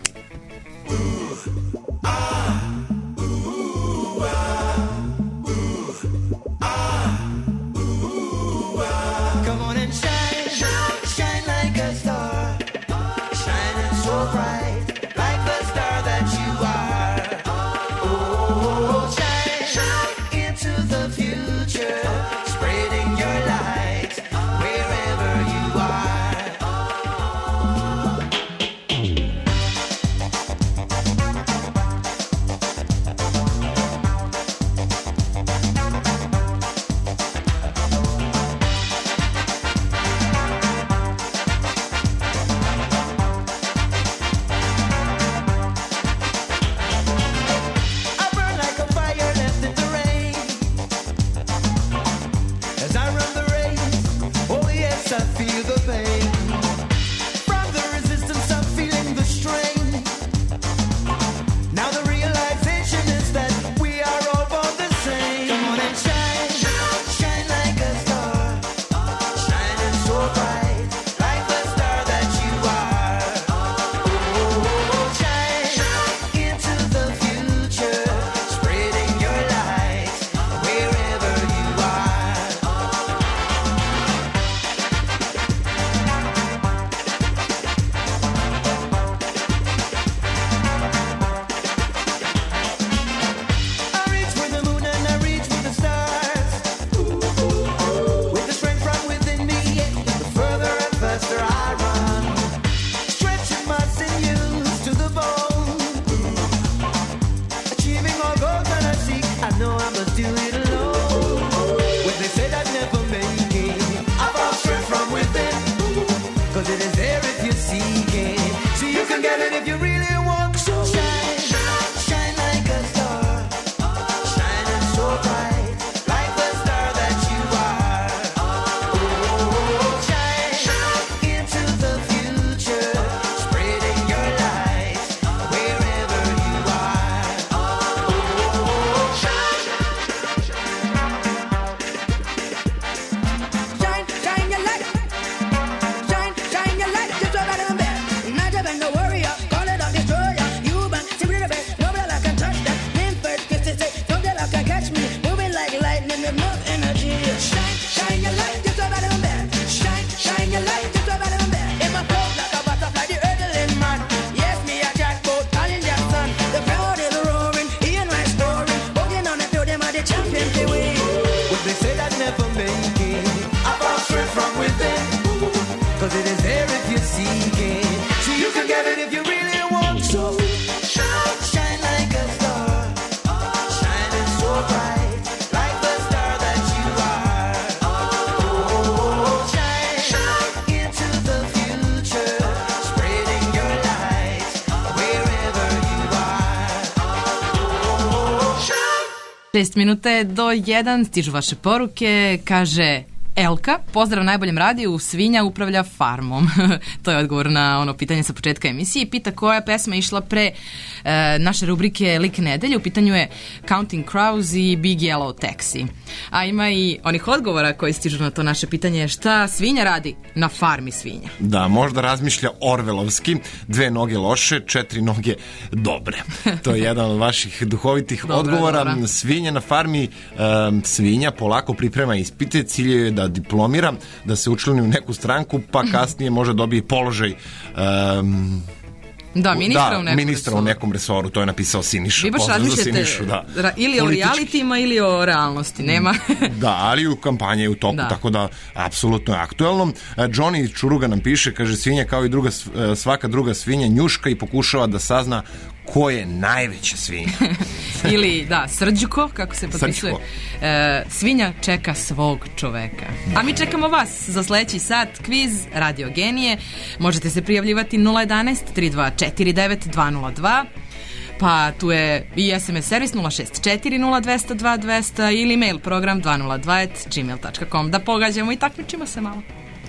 Into the future. Šest minuta je do jedan, stižu vaše poruke, kaže Elka, pozdrav najboljem radiju, svinja upravlja farmom. To je odgovor na ono pitanje sa početka emisije. Pita koja pesma išla pre e, naše rubrike Lik nedelje. U pitanju je Counting Crows i Big Yellow Taxi. A ima i onih odgovora koji stižu na to naše pitanje, šta svinja radi na farmi svinja. Da, možda razmišlja orvelovski, dve noge loše, četiri noge dobre. To je jedan od vaših duhovitih Dobra, odgovora. dobra. Svinja na farmi, um, svinja polako priprema ispite, cilj je da diplomira, da se učlani u neku stranku, pa kasnije može dobije položaj um, Da, ministra da, u nekom ministra resoru. u nekom resoru, to je napisao Siniša. Vi baš Pozdrav za razmišljate Sinišu, da. ra- ili o Politički. realitima ili o realnosti, nema. Da, ali u kampanji je u toku, Da. tako da apsolutno je aktuelno. E, Johnny Čuruga nam piše, kaže, svinja kao i druga, sv- e, svaka druga svinja njuška i pokušava da sazna ko je najveća svinja. Ili, da, Srđuko, kako se potpisuje. Srđuko. E, svinja čeka svog čoveka. A mi čekamo vas za sledeći sat, kviz Radio Genije. Možete se prijavljivati nula jedanaest tri dva četiri devet dva nula dva. Pa tu je i es em es servis nula šest četiri nula dva zero dva dva zero zero ili mail program dva nula dva at gmail dot com. Da pogađamo i takmičimo se malo.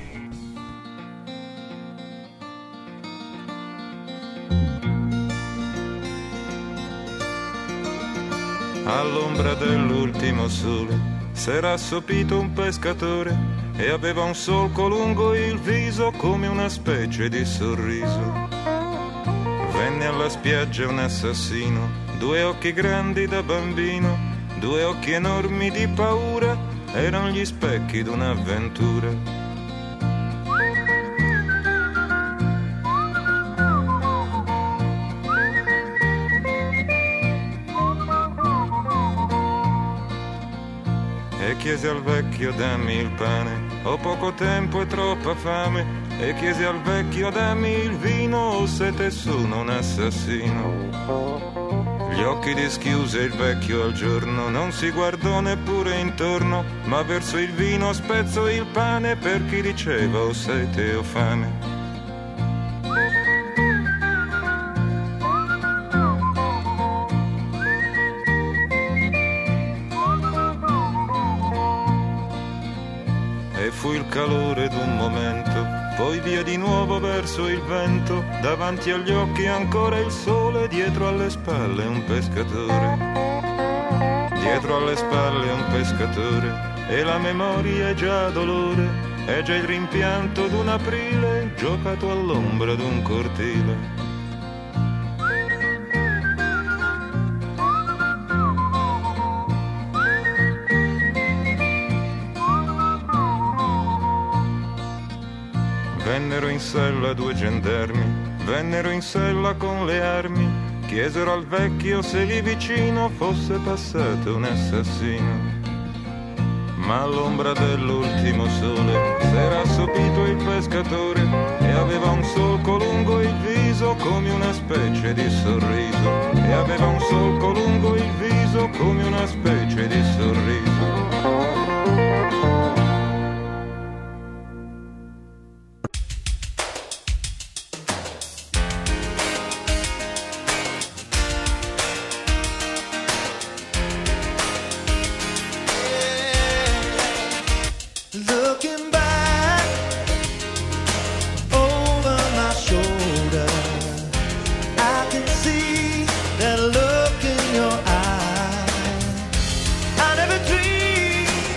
All'ombra dell'ultimo sole s'era assopito un pescatore e aveva un solco lungo il viso come una specie di sorriso. Venne alla spiaggia un assassino, due occhi grandi da bambino, due occhi enormi di paura, erano gli specchi d'un'avventura. E chiese al vecchio dammi il pane, ho poco tempo e troppa fame. E chiese al vecchio dammi il vino, ho sete sono un assassino. Gli occhi dischiuse il vecchio al giorno, non si guardò neppure intorno, ma verso il vino spezzò il pane per chi diceva ho sete o fame. E fu il calore d'un momento, poi via di nuovo verso il vento, davanti agli occhi ancora il sole, dietro alle spalle un pescatore. Dietro alle spalle un pescatore, e la memoria è già dolore, è già il rimpianto d'un aprile, giocato all'ombra d'un cortile. Vennero in sella due gendarmi, vennero in sella con le armi, chiesero al vecchio se lì vicino fosse passato un assassino. Ma all'ombra dell'ultimo sole s'era assopito il pescatore e aveva un solco lungo il viso come una specie di sorriso. E aveva un solco lungo il viso come una specie di sorriso. Looking back over my shoulder, I can see that look in your eye. I never dreamed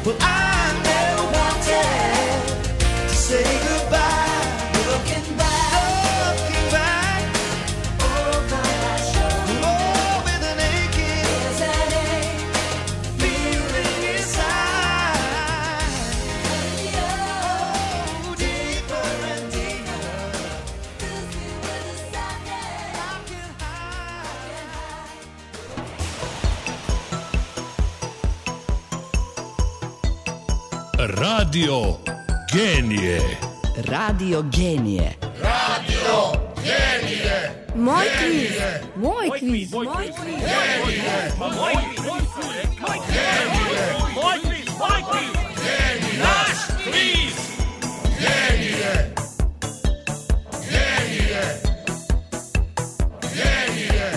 Well, I never wanted to say goodbye. Looking back, looking back, oh, oh, with an aching, there's an ache, feeling inside. Oh, deeper and deeper. Radio Genije. Radio Genije. Radio Genije. Moj kviz. Moj kviz. Moj kviz. Moj kviz. Moj kviz. Naš kviz. Genije. Genije. Genije.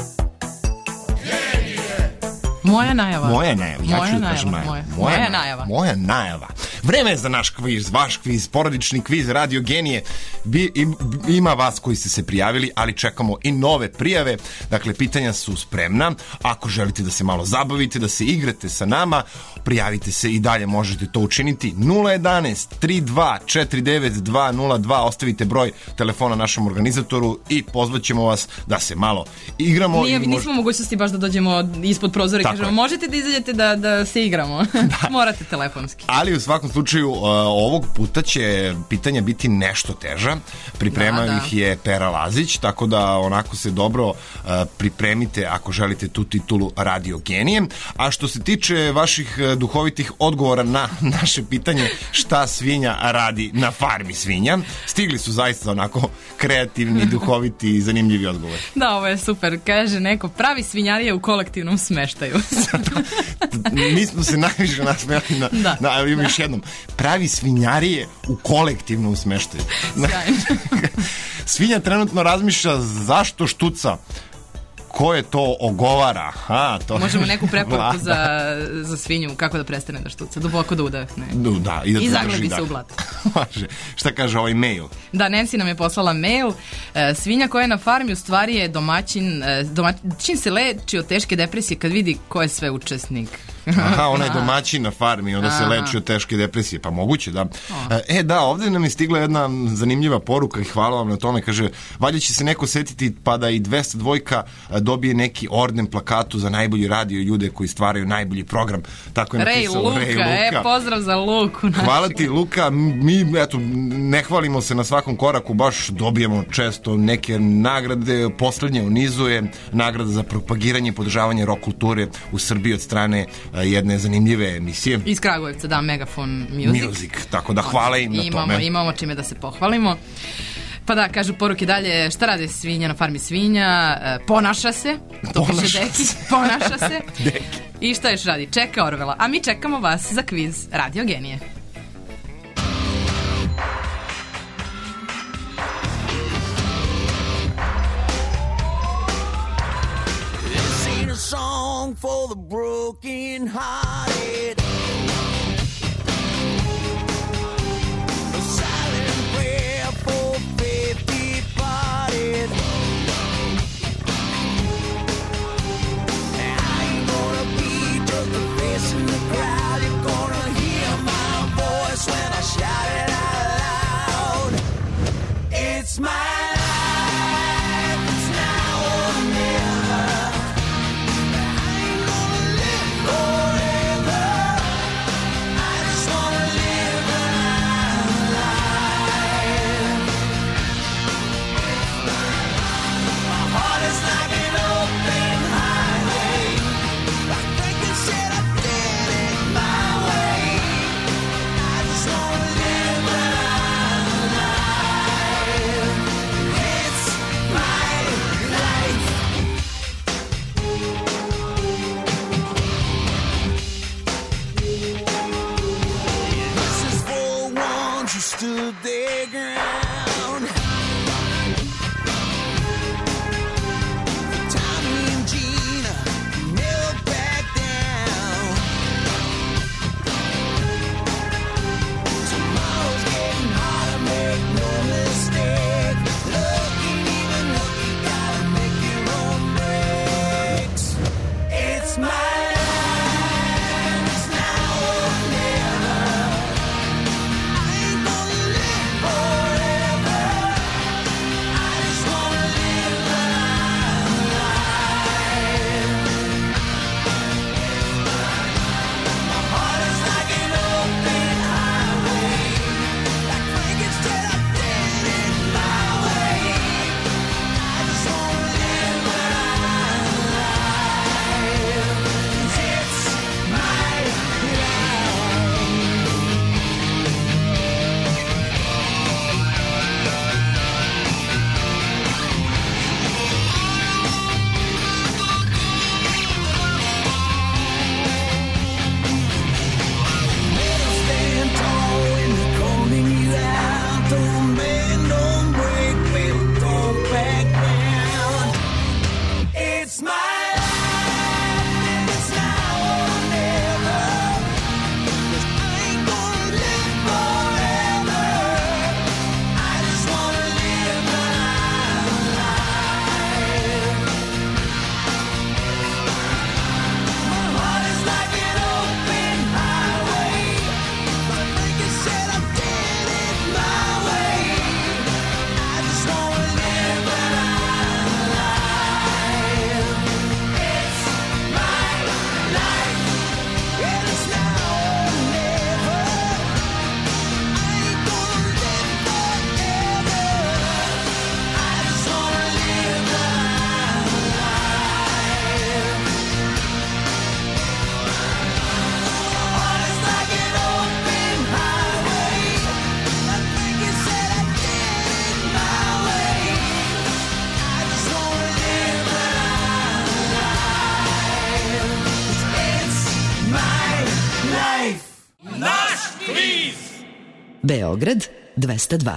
Moja najava. Moja najava. Ja Moja ću da najava, kažem najava. moja. Moja Moja najava. najava. Moja najava. Vreme je za naš kviz, vaš kviz, porodični kviz Radio Genije. Bi, im, ima vas koji ste se prijavili, ali čekamo i nove prijave. Dakle, pitanja su spremna. Ako želite da se malo zabavite, da se igrate sa nama, prijavite se i dalje možete to učiniti. nula jedanaest tri dva četiri devet dva nula dva, ostavite broj telefona našem organizatoru i pozvaćemo vas da se malo igramo. Nije, i mož... nismo mogućnosti baš da dođemo ispod prozora i Tako kažemo je. možete da izađete da, da se igramo. Morate telefonski. Ali u svakom slučaju uh, ovog puta će pitanja biti nešto teža. Pripremao Da, da. ih je Pera Lazić, tako da onako se dobro uh, pripremite ako želite tu titulu Radio Genije. A što se tiče vaših uh, duhovitih odgovora na naše pitanje šta svinja radi na farmi svinja, stigli su zaista onako kreativni, duhoviti i zanimljivi odgovori. Da, ovo je super. Kaže neko, pravi svinjarije u kolektivnom smeštaju. Mi smo se najviše nasmijali na, Da. na, evo imam još jednom, pravi svinjarije u kolektivnom smeštaju. Svinja trenutno razmišlja zašto štuca, ko je to ogovara. A, to Možemo neku preporuku Vlada. za, za svinju, kako da prestane da štuca, duboko da udahne. Da, i da I zadrži zaglebi se dah. u blato. Može. Šta kaže ovaj mail? Da, Nancy nam je poslala mail. E, svinja koja je na farmi u stvari je domaćin, e, domaćin se leči od teške depresije kad vidi ko je sve učesnik. Aha, ona je domaćin na farmi, onda se Aha. leči od teške depresije. Pa moguće, da. E, da, ovdje nam je stigla jedna zanimljiva poruka i hvala vam na tome. Kaže, valjda će se neko setiti pa da i dvesta dvojka dobije neki orden, plakatu za najbolji radio i ljude koji stvaraju najbolji program. Tako je Rej napisao Luka, Rej Luka. e, pozdrav za Luku. Naši. Hvala ti, Luka. Mi, eto, ne hvalimo se na svakom koraku, baš dobijemo često neke nagrade. Poslednje u nizu je nagrada za propagiranje i podržavanje rock kulture u Srbiji od strane a, jedne zanimljive emisije. Iz Kragujevca, da, Megafon Music. Music, tako da hvala im na imamo, tome. Imamo čime da se pohvalimo. Pa da, kažu poruke dalje, šta radi svinja na farmi svinja? E, ponaša se, to Ponaša piše Deki, se. ponaša se. Deki. I šta još radi? Čeka Orvela. A mi čekamo vas za kviz Radio Genije. This ain't a song for the broken hearted. A silent prayer for faith departed. I ain't gonna be just a face in the crowd. You're gonna hear my voice when I shout it out loud. It's my life, it's now or never. I ain't gonna live forever. I just wanna live my life. My heart is like an open highway. I think I said I did it my way. I just wanna live my life. It's my life. This is for ones who stood their ground. For Tommy and Gina, who never back down. Tomorrow's getting harder, make no mistake. Look ain't even look, you gotta make your own breaks. It's my life, it's now or never. life. Naš kviz. Beograd dvesta dva.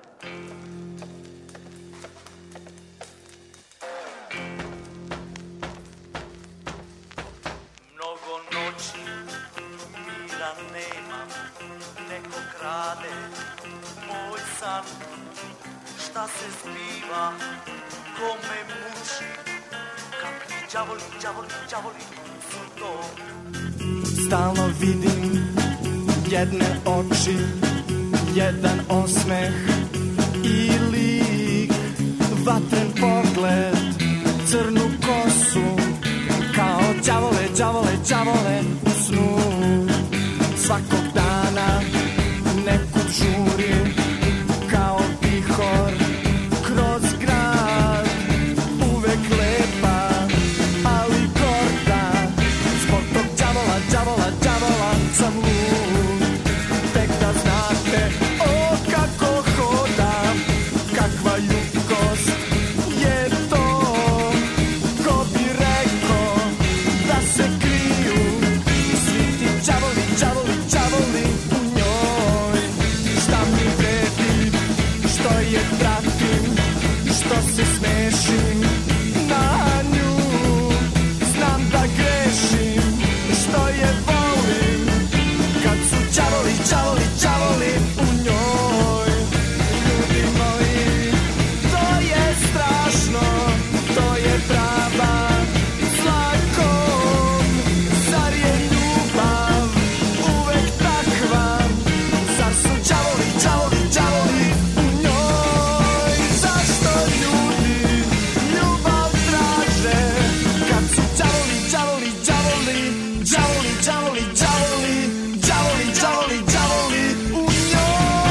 Mnogo noći mira nemam, neko krade moj san. Šta se zbiva, ko me muči, kakvi đavoli, đavoli, đavoli su to. Stalno vidim jedne oči, jedan osmeh i lik, vatren pogled, crnu kosu, kao đavole, đavole, đavole u snu. Svakog dana nekud žuri, kao vihor kroz grad, uvek lepa, ali gorda. Zbog tog đavola, đavola, đavola sam lud. Tek da znate, o kako hodam, kakva ljubkost je to. Ko bi rekao da se kriju svi ti đavoli, đavoli, đavoli u njoj. Šta mi vredi, što je pratim, što se smešim na nju. Znam da grešim, što je volim, kad su đavoli, đavoli, đavoli u njoj. Ljudi moji, to je strašno, to je prava zlakom. Zar je ljubav uvek takva? Zar su đavoli, đavoli, đavoli u njoj? Zašto ljudi ljubav traže, kad su đavoli, đavoli, đavoli, đavoli, đavoli, đavoli, đavoli, đavoli, đavoli u njoj?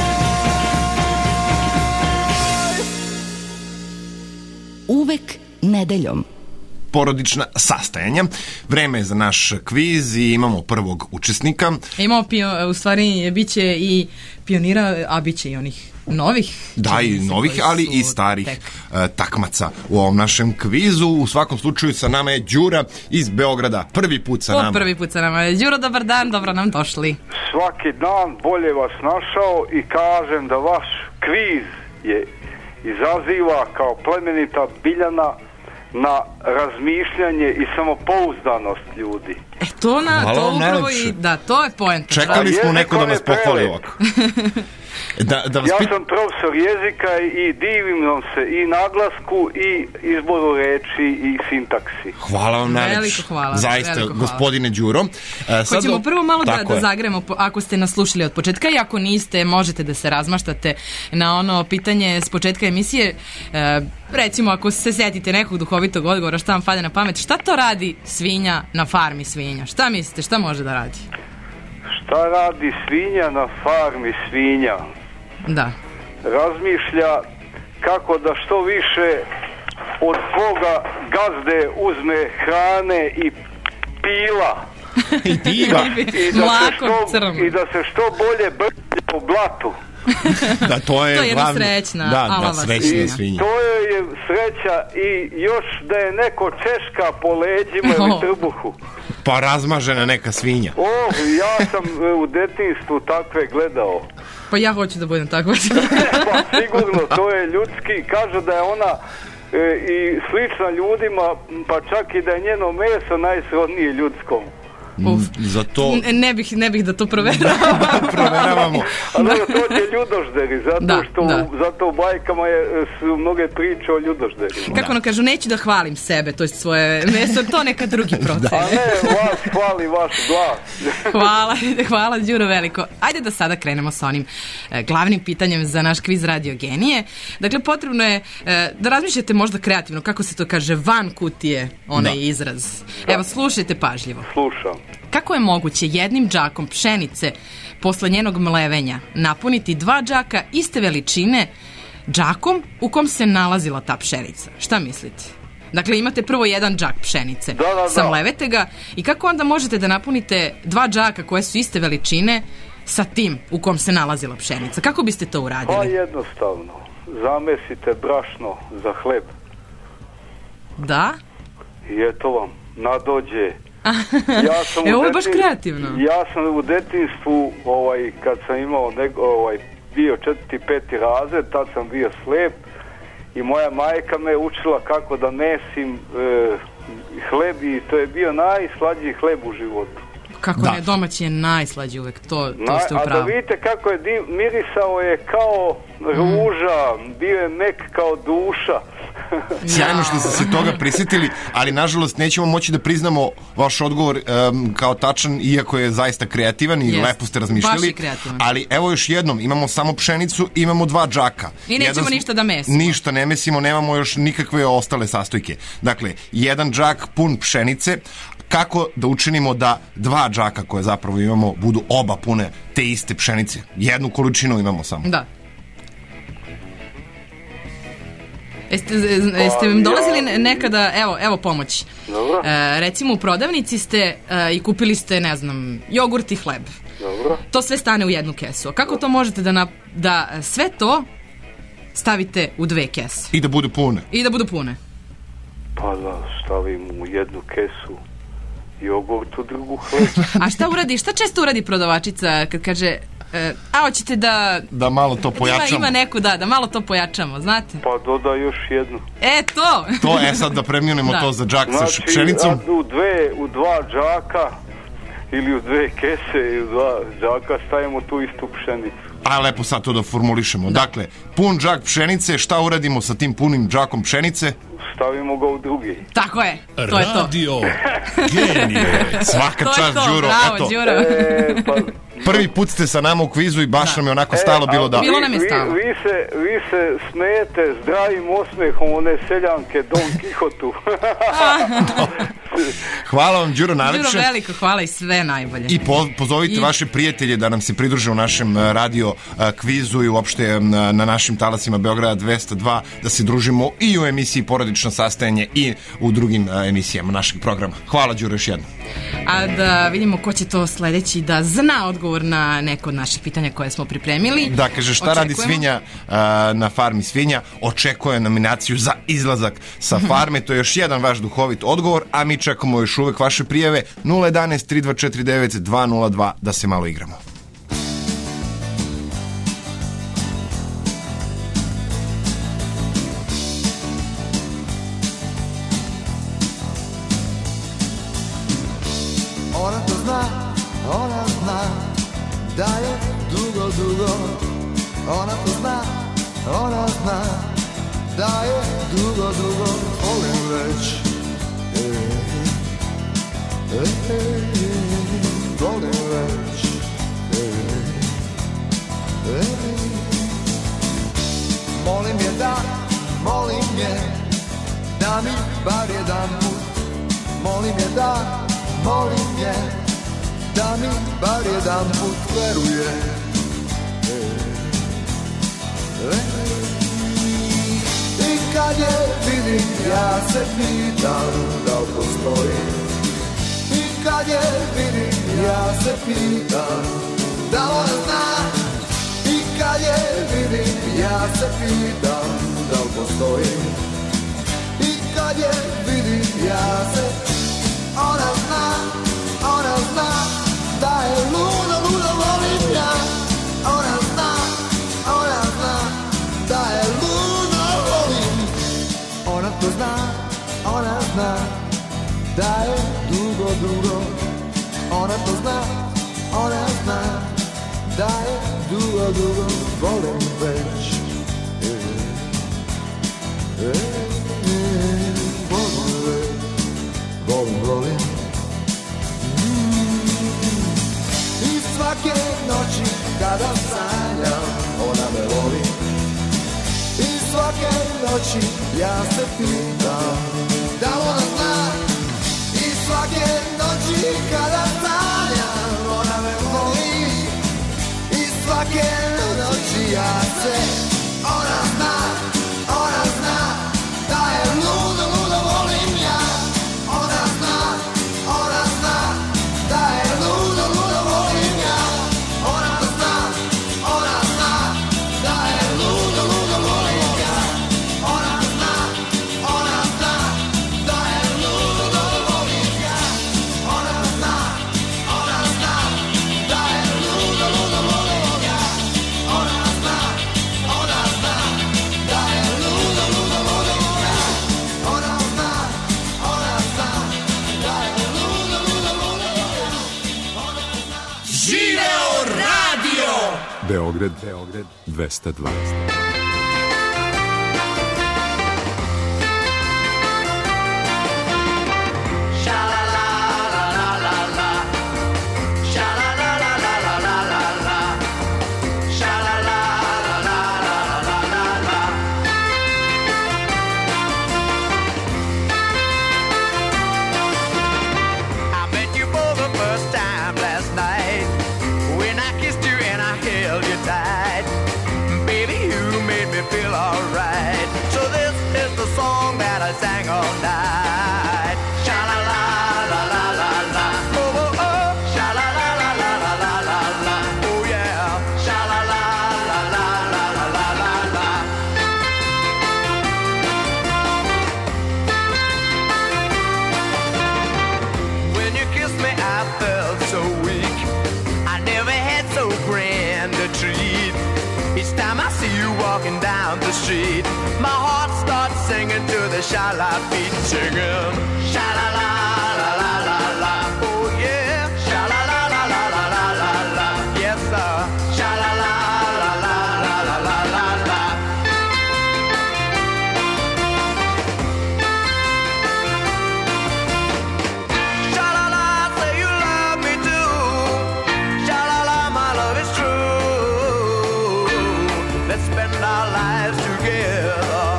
Uvek nedeljom. Porodična sastajanja. Vreme je za naš kviz i imamo prvog učesnika. Imamo, pio, u stvari, bit će i pionira, a bit će i onih novih. Da, i se, novih, koji ali su i starih tek. uh, takmaca u ovom našem kvizu. U svakom slučaju sa nama je Đura iz Beograda. Prvi put sa Po nama. prvi put sa nama je. Đuro, dobar dan, dobro nam došli. Svaki dan bolje vas našao i kažem da vaš kviz je izaziva kao plemenita biljana na razmišljanje i samopouzdanost ljudi. E, to, na, Hvala to vam upravo najlepše. i, da, to je poenta. Čekali smo neko da nas jezikom je pohvali prelep. ovako. Da, da vas Ja pit... sam profesor jezika i divim vam se i naglasku i izboru reči i sintaksi. Hvala vam najlepše. Veliko hvala, Zaista, veliko hvala. gospodine Đuro. Uh, sad Hoćemo do- prvo malo da, Tako da je. zagremo, po- ako ste nas slušali od početka i ako niste, možete da se razmaštate na ono pitanje s početka emisije. E, recimo, ako se setite nekog duhovitog odgovora, šta vam pade na pamet, šta to radi svinja na farmi svinja? Šta mislite, šta može da radi? Šta radi svinja na farmi svinja? Da. Razmišlja kako da što više od svoga gazde uzme hrane i pila. I piva. I da, Mlako se crno. što, I da se što bolje brlje po blatu. Da, to je, To je jedna glavno. srećna, da, da, alava srećna svinja. svinja. To joj je sreća i još da je neko češka po leđima ili Oh. trbuhu. Pa razmažena neka svinja. O, ja sam e, u detinjstvu takve gledao. Pa ja hoću da budem tako. Pa sigurno, to je ljudski. Kažu da je ona e, i slična ljudima, pa čak i da je njeno meso najsrodnije ljudskom. Uf. Za to N- ne, bih, ne bih da to proveravam. proveravamo. A dobro, to će ljudožderi, zato Da, što da. zato u bajkama je, su mnoge priče o ljudožderima. Kako ono kažu, neću da hvalim sebe, to je svoje meso, to neka drugi A procene. ne, vas hvali vaš glas. Hvala, hvala Đuro veliko. Ajde da sada krenemo sa onim e, glavnim pitanjem za naš kviz Radio Genije. Dakle, potrebno je e, da razmišljate možda kreativno, kako se to kaže, van kutije, onaj Da. izraz. Evo, slušajte pažljivo. Slušam. Kako je moguće jednim džakom pšenice posle njenog mlevenja napuniti dva džaka iste veličine džakom u kom se nalazila ta pšenica? Šta mislite? Dakle, imate prvo jedan džak pšenice, Da, da, da. samlevete ga i kako onda možete da napunite dva džaka koje su iste veličine sa tim u kom se nalazila pšenica? Kako biste to Pa uradili? jednostavno. Zamesite brašno za hleb Da? i eto vam, nadođe Ja sam e, u ovo je baš detin- kreativno. Ja sam u detinstvu, ovaj, kad sam imao nego, ovaj, bio četvrti, peti razred, tad sam bio slep i moja majka me učila kako da mesim e, hleb i to je bio najslađiji hleb u životu. Kako Da. ne, domaći je najslađi uvek, to, to Na, ste u a da pravu. vidite kako je dim, mirisao je kao ruža, Mm. bio je mek kao duša. Sjajno što ste se toga prisjetili, ali nažalost nećemo moći da priznamo vaš odgovor um, kao tačan, iako je zaista kreativan i Jest. lepo ste razmišljali. Baš je kreativan. Ali evo još jednom, imamo samo pšenicu, imamo dva džaka. I nećemo Jedan- ništa da mesimo. Ništa ne mesimo, nemamo još nikakve ostale sastojke. Dakle, jedan džak pun pšenice, kako da učinimo da dva džaka koje zapravo imamo budu oba pune te iste pšenice? Jednu količinu imamo samo. Da. Jeste, jeste im dolazili ne- nekada, evo, evo pomoć. Dobro. E, recimo u prodavnici ste e, i kupili ste, ne znam, jogurt i hleb. Dobro. To sve stane u jednu kesu. A kako to možete da, na, da sve to stavite u dve kese? I da budu pune. I da budu pune. Pa da, stavim u jednu kesu jogurt, u drugu hleb. A šta uradi, šta često uradi prodavačica kad kaže e, a hoćete da... Da malo to Ima, pojačamo. ima neku, da, da malo to pojačamo, znate? Pa doda još jednu. E, to! To, e sad da premijenemo Da. to za džak sa Znači, pšenicom. a u, dve, u dva džaka ili u dve kese i u dva džaka stavimo tu istu pšenicu. A lepo sad to da formulišemo. Dakle, pun džak pšenice, šta uradimo sa tim punim džakom pšenice? Stavimo ga u drugi. Tako je, to je to. Radio genije. Svaka To je čast, to, Đuro. bravo, Eto, Đuro. E, pa, prvi put ste sa nama u kvizu i baš nam je onako e, stalo bilo a da... Bilo nam je vi, stalo. Vi, vi, se, vi se smijete zdravim osmehom one seljanke Don Kihotu. Hvala vam, Đuro, najlepše. Đuro, veliko hvala i sve najbolje. I po, pozovite I- vaše prijatelje da nam se pridruže u našem eh, radio eh, kvizu i uopšte eh, na, na našim talasima Beograda dvesta dva, da se družimo i u emisiji Porodično sastajanje i u drugim eh, emisijama našeg programa. Hvala, Đuro, još jednom. A da vidimo ko će to sledeći da zna odgovor na neko od naših pitanja koje smo pripremili. Da, kaže, šta radi Očekujemo. svinja a, na farmi svinja? Očekuje nominaciju za izlazak sa farme. To je još jedan vaš duhovit odgovor, a mi čekamo još uvek vaše prijave nula jedan tri dva četiri devet dva nula dva da se malo igramo. Ona to zna, ona zna da je dugo, dugo. Ona to zna, ona zna da je dugo, dugo. Volim već, e, e, e, volim već, e, e. Molim je da, molim je da mi bar jedan put. Molim je da, molim je da mi bar jedan put veruje. E, e. I kad je vidim ja se pitam da li postoji. I kad je vidim ja se pitam da li ona zna. I kad je vidim ja se pitam da li postoji. I kad je vidim ja se ona zna, ona zna da je ludo, ludo volim ja. Ona zna, ona zna da je ludo volim. Ona to zna, ona zna da je dugo, dugo. Ona to zna, ona zna da je dugo, dugo volim već. E, e, e, volim već. Volim, volim. I svake noći kada sanjam, ona me voli. I svake noći ja se pitam da li ona zna. I svake noći kada sanjam, ona me voli. I svake noći ja se, ona zna, ona zna da je ludo, ludo volim ja. Ona zna, ona zna da je ludo, ludo volim ja. Ona zna, ona zna da je ludo, ludo volim ja. Ona zna, ona zna da je ludo, ludo volim ja. radio! Beograd, Beograd, dvesta dva. Sang all night, sha la la la la la la, oh oh oh, sha la la la la la la la la, oh yeah, sha la la la la la la la la la. When you kissed me, I felt so weak. I never had so grand a treat. Each time I see you walking down the street, my heart starts singing to the sha-la beat, singing sha-la-la, la-la-la, la. Oh yeah, sha-la-la, la-la-la, la-la, la. Yes sir, sha-la-la, la-la, la-la, la-la, la. Sha-la-la, say you love me too. Sha-la-la, my love is true. Let's spend our lives together.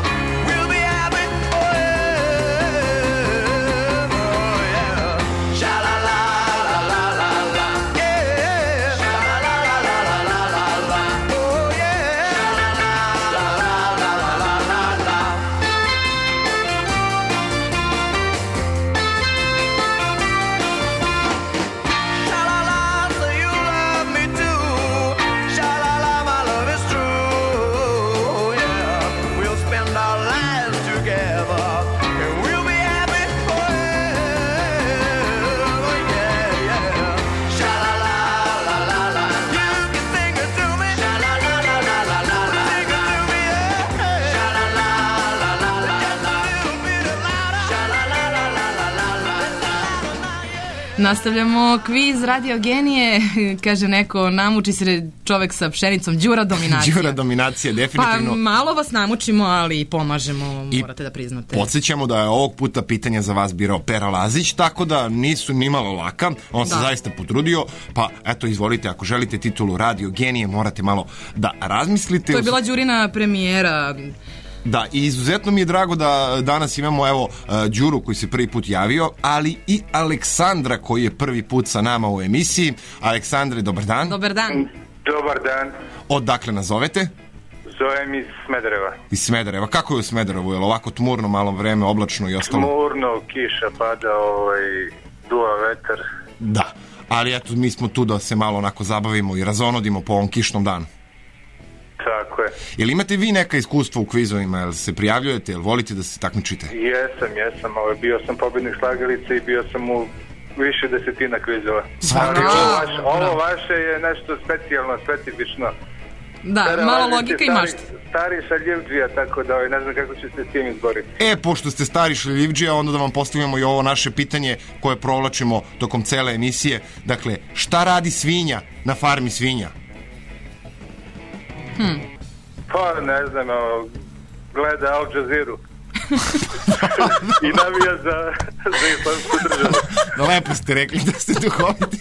Nastavljamo kviz Radio Genije. Kaže neko, namuči se čovek sa pšenicom. Đura dominacija. Đura dominacija, definitivno. Pa malo vas namučimo, ali pomažemo, I morate da priznate. Podsjećamo da je ovog puta pitanja za vas birao Pera Lazić, tako da nisu nimalo laka. On da. se zaista potrudio, pa eto, izvolite, ako želite titulu Radio Genije, morate malo da razmislite. To je bila Đurina premijera. Da, i izuzetno mi je drago da danas imamo, evo, Đuru koji se prvi put javio, ali i Aleksandra koji je prvi put sa nama u emisiji. Aleksandre, dobar dan. Dobar dan. Dobar dan. Odakle nas zovete? Zovem iz Smedereva. Iz Smedereva. Kako je u Smederevu? Je li ovako tmurno, malo vreme, oblačno i ostalo? Tmurno, kiša pada, ovaj, duva vetar. Da, ali eto, mi smo tu da se malo onako zabavimo i razonodimo po ovom kišnom danu. Tako je. Jel imate vi neka iskustva u kvizovima? Jel se prijavljujete? Jel volite da se takmičite? Jesam, jesam. Ovaj, bio sam pobednik slagalice i bio sam u više desetina kvizova. Svaka ovo, vaš, ovo vaše je nešto specijalno, specifično. Da, Stara malo logika i mašta. Stari šaljivđija, tako da ovaj, ne znam kako ću se s tim izboriti. E, pošto ste stari šaljivđija, onda da vam postavimo i ovo naše pitanje koje provlačimo tokom cele emisije. Dakle, šta radi svinja na farmi svinja? Hmm. Pa ne znam, gleda Al Jazeera i navija za, za islamsku državu. Lepo ste rekli da ste duhoviti.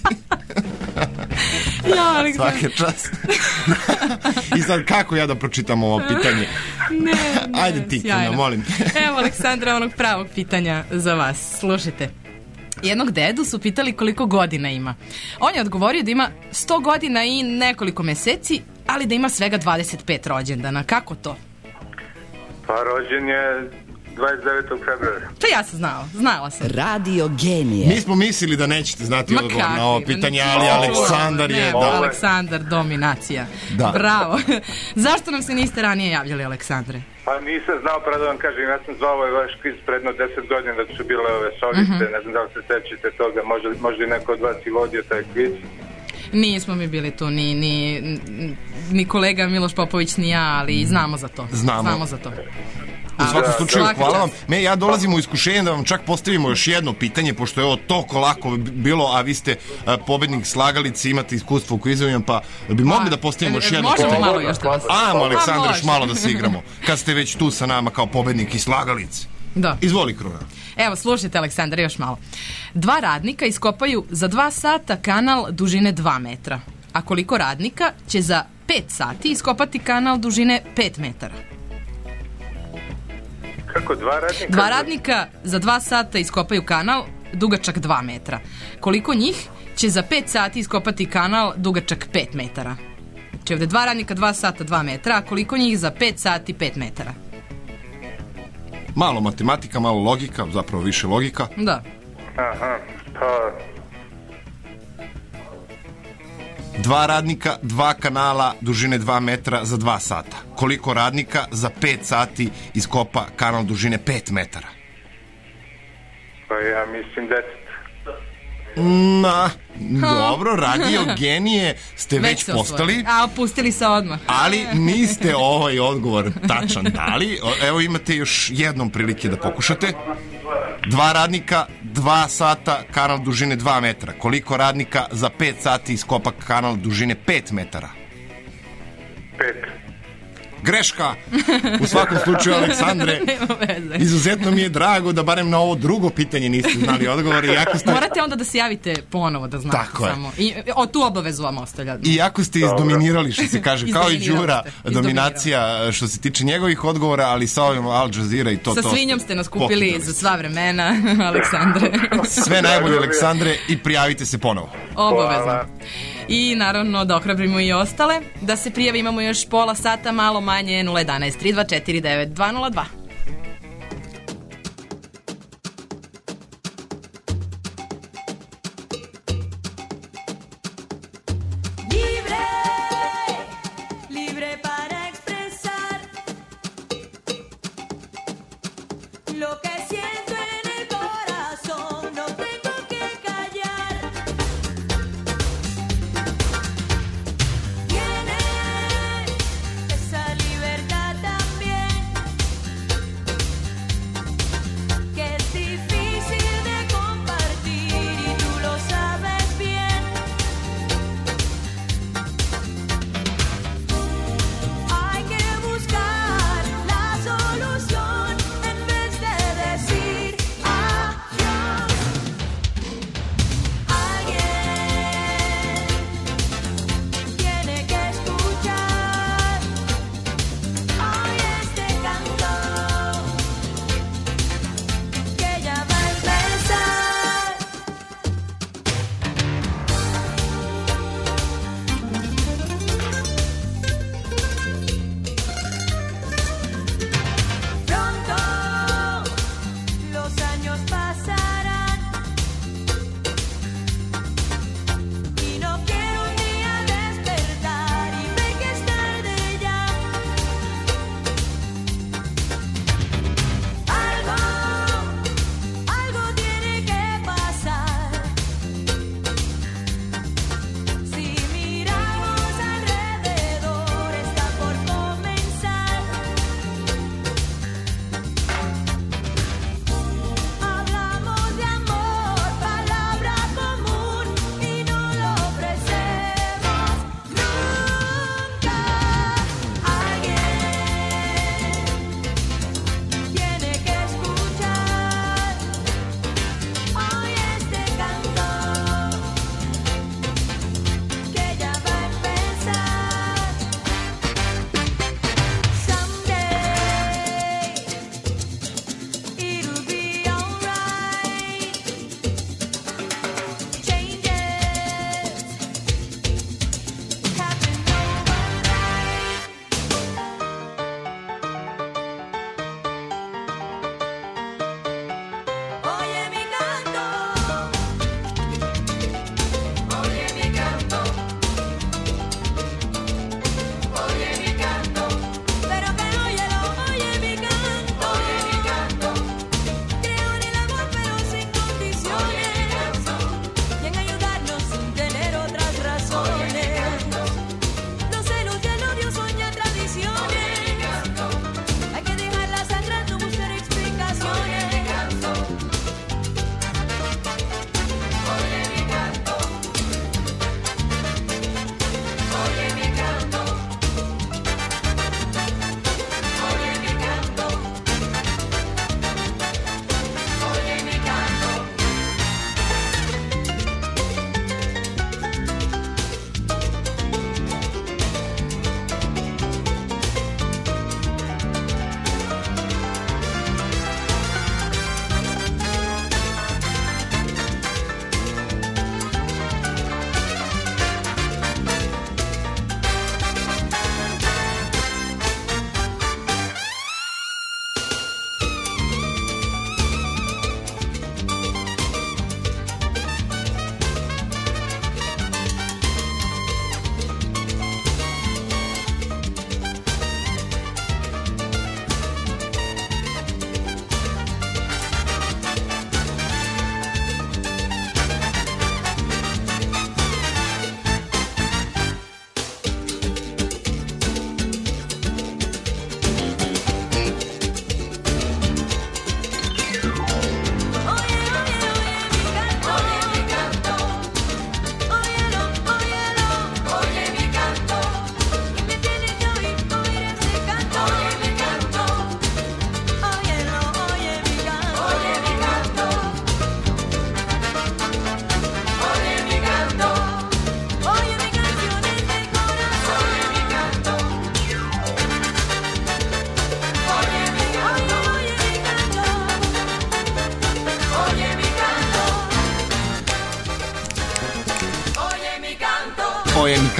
Ja, ali svaka čast. I sad kako ja da pročitam ovo pitanje? Ne, ne, ajde ti, Kuna, molim te. Evo, Aleksandra, onog pravog pitanja za vas. Slušajte. Jednog dedu su pitali koliko godina ima. On je odgovorio da ima sto godina i nekoliko meseci, ali da ima svega dvadeset pet rođendana. Kako to? Pa rođen je dvadeset devetog februara. To ja sam znala, znala sam. Radio Genije. Mi smo mislili da nećete znati odgovor na ovo pitanje, ali Aleksandar je... Ne, da. Aleksandar, dominacija. Da. Bravo. Zašto nam se niste ranije javljali, Aleksandre? Pa nisam znao, pravo da vam kažem, ja sam zvao ovaj vaš kviz predno deset godina dok su bile ove solice, uh-huh. ne znam da li se sećate toga, možda, možda i neko od vas i vodio taj kviz. Nismo mi bili tu, ni, ni, ni kolega Miloš Popović, ni ja, ali znamo za to. Znamo. Znamo za to. U svakom Da, slučaju, svaka hvala vam. čast. Me, ja dolazim u iskušenje da vam čak postavimo još jedno pitanje, pošto je ovo toliko lako bilo, a vi ste a, pobednik slagalice, imate iskustvo u kvizovima, pa bi mogli da postavimo još jedno Možemo pitanje. malo još da vas... Ajmo, Aleksandar, još može. malo da se igramo. Kad ste već tu sa nama kao pobednik i slagalice. Da. Izvoli, Kruna. Evo, slušajte, Aleksandar, još malo. Dva radnika iskopaju za dva sata kanal dužine dva metra. A koliko radnika će za pet sati iskopati kanal dužine pet metara? Kako, dva radnika? Dva radnika za dva sata iskopaju kanal dugačak dva metra. Koliko njih će za pet sati iskopati kanal dugačak pet metara? Znači ovde dva radnika, dva sata, dva metra, a koliko njih za pet sati, pet metara? Malo matematika, malo logika, zapravo više logika. Da. Aha, pa... Dva radnika, dva kanala, dužine dva metra za dva sata. Koliko radnika za pet sati iskopa kanal dužine pet metara? Pa ja mislim deset. Na, dobro, radio genije ste već, se postali, osvojili. A, opustili se odmah. ali niste ovaj odgovor tačan dali. O, Evo imate još jednom prilike da pokušate. Dva radnika, dva sata, kanal dužine dva metra. Koliko radnika za pet sati iskopa kanal dužine pet metara? Pet. Greška! U svakom slučaju, Aleksandre, Nema veze. izuzetno mi je drago da barem na ovo drugo pitanje niste znali odgovor. Iako ste, Morate onda da se javite ponovo da znate. Tako je. samo. I o, tu obavezu vam ostavljam. iako ste izdominirali, što se kaže, kao i Izdominirali Đura, ste, dominacija što se tiče njegovih odgovora, ali sa ovim Al Jazeera i to Sa to. svinjom ste nas kupili pokidali. za sva vremena, Aleksandre. Sve najbolje, Aleksandre, i prijavite se ponovo. Obavezno. I naravno da ohrabrimo i ostale. Da se prijavi, imamo još pola sata, malo manje, nula jedanaest tri dva četiri devet dva nula dva. Libre, libre para expresar lo que siento en el corazón, no tengo que callar. Tiene esa libertad también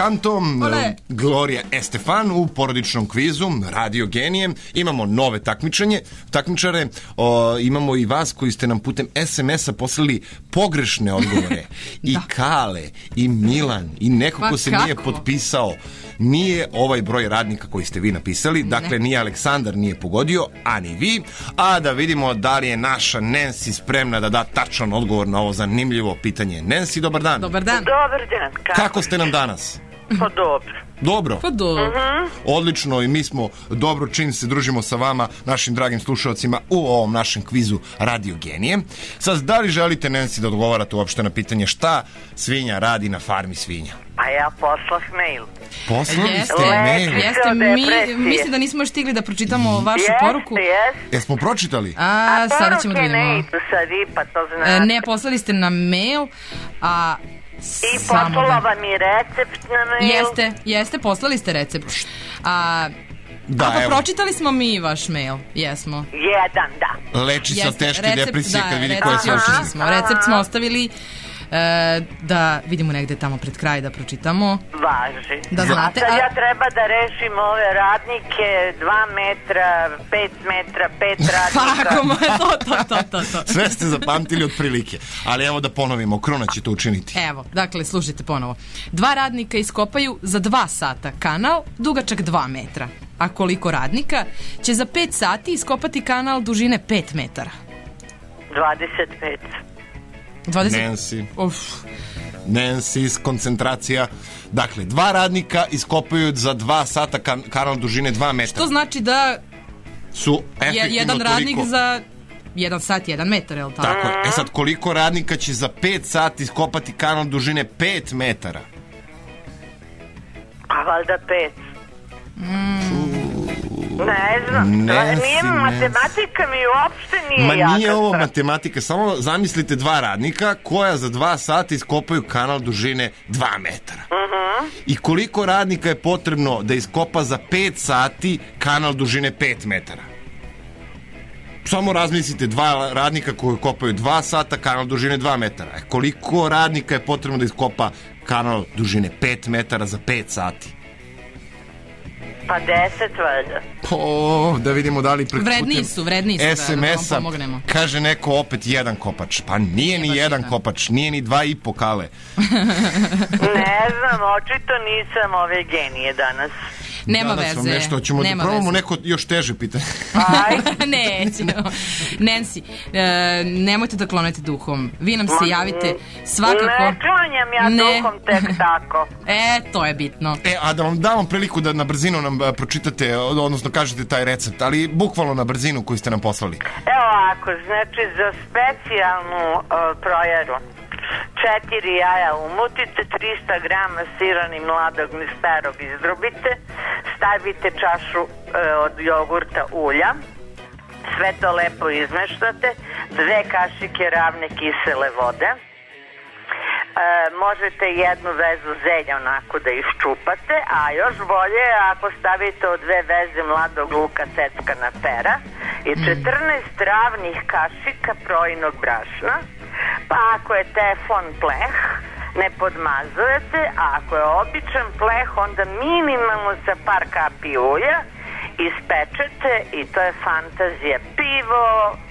Canto, Gloria Estefan u porodičnom kvizu Radio Genije. Imamo nove takmičenje, takmičare, o, imamo i vas koji ste nam putem es em es a poslali pogrešne odgovore. I Kale, i Milan, i neko Pa ko se kako? nije potpisao. Nije ovaj broj radnika koji ste vi napisali, dakle ni Aleksandar nije pogodio, a ni vi. A da vidimo da li je naša Nancy spremna da da tačan odgovor na ovo zanimljivo pitanje. Nancy, dobar dan. Dobar dan. Dobar dan. Kako, Kako ste nam danas? Pa dobro. Dobro. Pa dobro. Mhm. Odlično, i mi smo dobro čim se družimo sa vama, našim dragim slušalcima u ovom našem kvizu Radio Genije. Sad, da li želite, Nancy, da odgovarate uopšte na pitanje šta svinja radi na farmi svinja? A ja poslah mail. Poslali Jeste, ste mail. jeste, mi, mislim da nismo još stigli da pročitamo vašu Jeste, poruku. jeste. Jesmo pročitali? A, sada ćemo da Poruke ne vidimo. idu sad i pa to E, znate. Ne, poslali ste nam mail, a I samo poslala da- vam i recept na mail. Jeste, jeste, poslali ste recept. A, Da, a pa evo. pročitali smo mi vaš mail, jesmo. Jedan, da. Leči se od Jeste, teške recept, depresije da, kad vidi recept koje se još oči. nismo. Recept smo ostavili e, da vidimo negde tamo pred kraj da pročitamo. Važi. Da znate, A sad a- ja treba da rešim ove radnike, dva metra, pet metra, pet radnika. Kako mo- to, to, to, to, to. Sve ste zapamtili otprilike. Ali evo da ponovimo, Kruna će to učiniti. Evo, dakle, slušajte ponovo. Dva radnika iskopaju za dva sata kanal dugačak dva metra. A koliko radnika će za pet sati iskopati kanal dužine pet metara? dvadeset pet. dvadeset Nancy. Uf. Nancy, koncentracija. Dakle, dva radnika iskopaju za dva sata kan kanal dužine dva metra. To znači da Su je efektivno jedan radnik toliko... za jedan sat, jedan metar, je li tako? Tako je. E sad, koliko radnika će za pet sati iskopati kanal dužine pet metara? A valjda pet. Mm. Ne znam, Nancy, nije Nancy. matematika mi uopšte nije Ma jaka nije ovo stvar. matematika, samo zamislite dva radnika koja za dva sata iskopaju kanal dužine dva metara. Mhm. I koliko radnika je potrebno da iskopa za pet sati kanal dužine pet metara? Samo razmislite, dva radnika koji kopaju dva sata, kanal dužine dva metara. E, koliko radnika je potrebno da iskopa kanal dužine pet metara za pet sati? Pa deset valjda. O, da vidimo da li preko Vredniji putem su, vredniji su, da, da vam es em es a pomognemo. kaže neko opet jedan kopač. Pa nije ni jedan kopač, nije ni dva i po kale. Ne znam, očito nisam ove genije danas. Nema Danas vam veze. nešto, hoćemo da Nema probamo veze. neko još teže pitanje. Nećemo. Nancy, e, nemojte da klonete duhom. Vi nam se javite svakako. Ne klanjam ja Ne. duhom tek tako. E, to je bitno. E, a da vam dam priliku da na brzinu nam a, pročitate, odnosno kažete taj recept, ali bukvalno na brzinu koju ste nam poslali. Evo ovako, znači za specijalnu uh, projeru četiri jaja umutite, trista grama sirani mladog nisperog izdrobite, stavite čašu uh, od jogurta ulja, sve to lepo izmeštate, dve kašike ravne kisele vode, e, možete jednu vezu zelja onako da iščupate, a još bolje je ako stavite od dve veze mladog luka seckana pera i četrnaest ravnih kašika projinog brašna, pa ako je teflon pleh ne podmazujete, a ako je običan pleh onda minimalno sa par kapi ulja ispečete i to je fantazija. Pivo,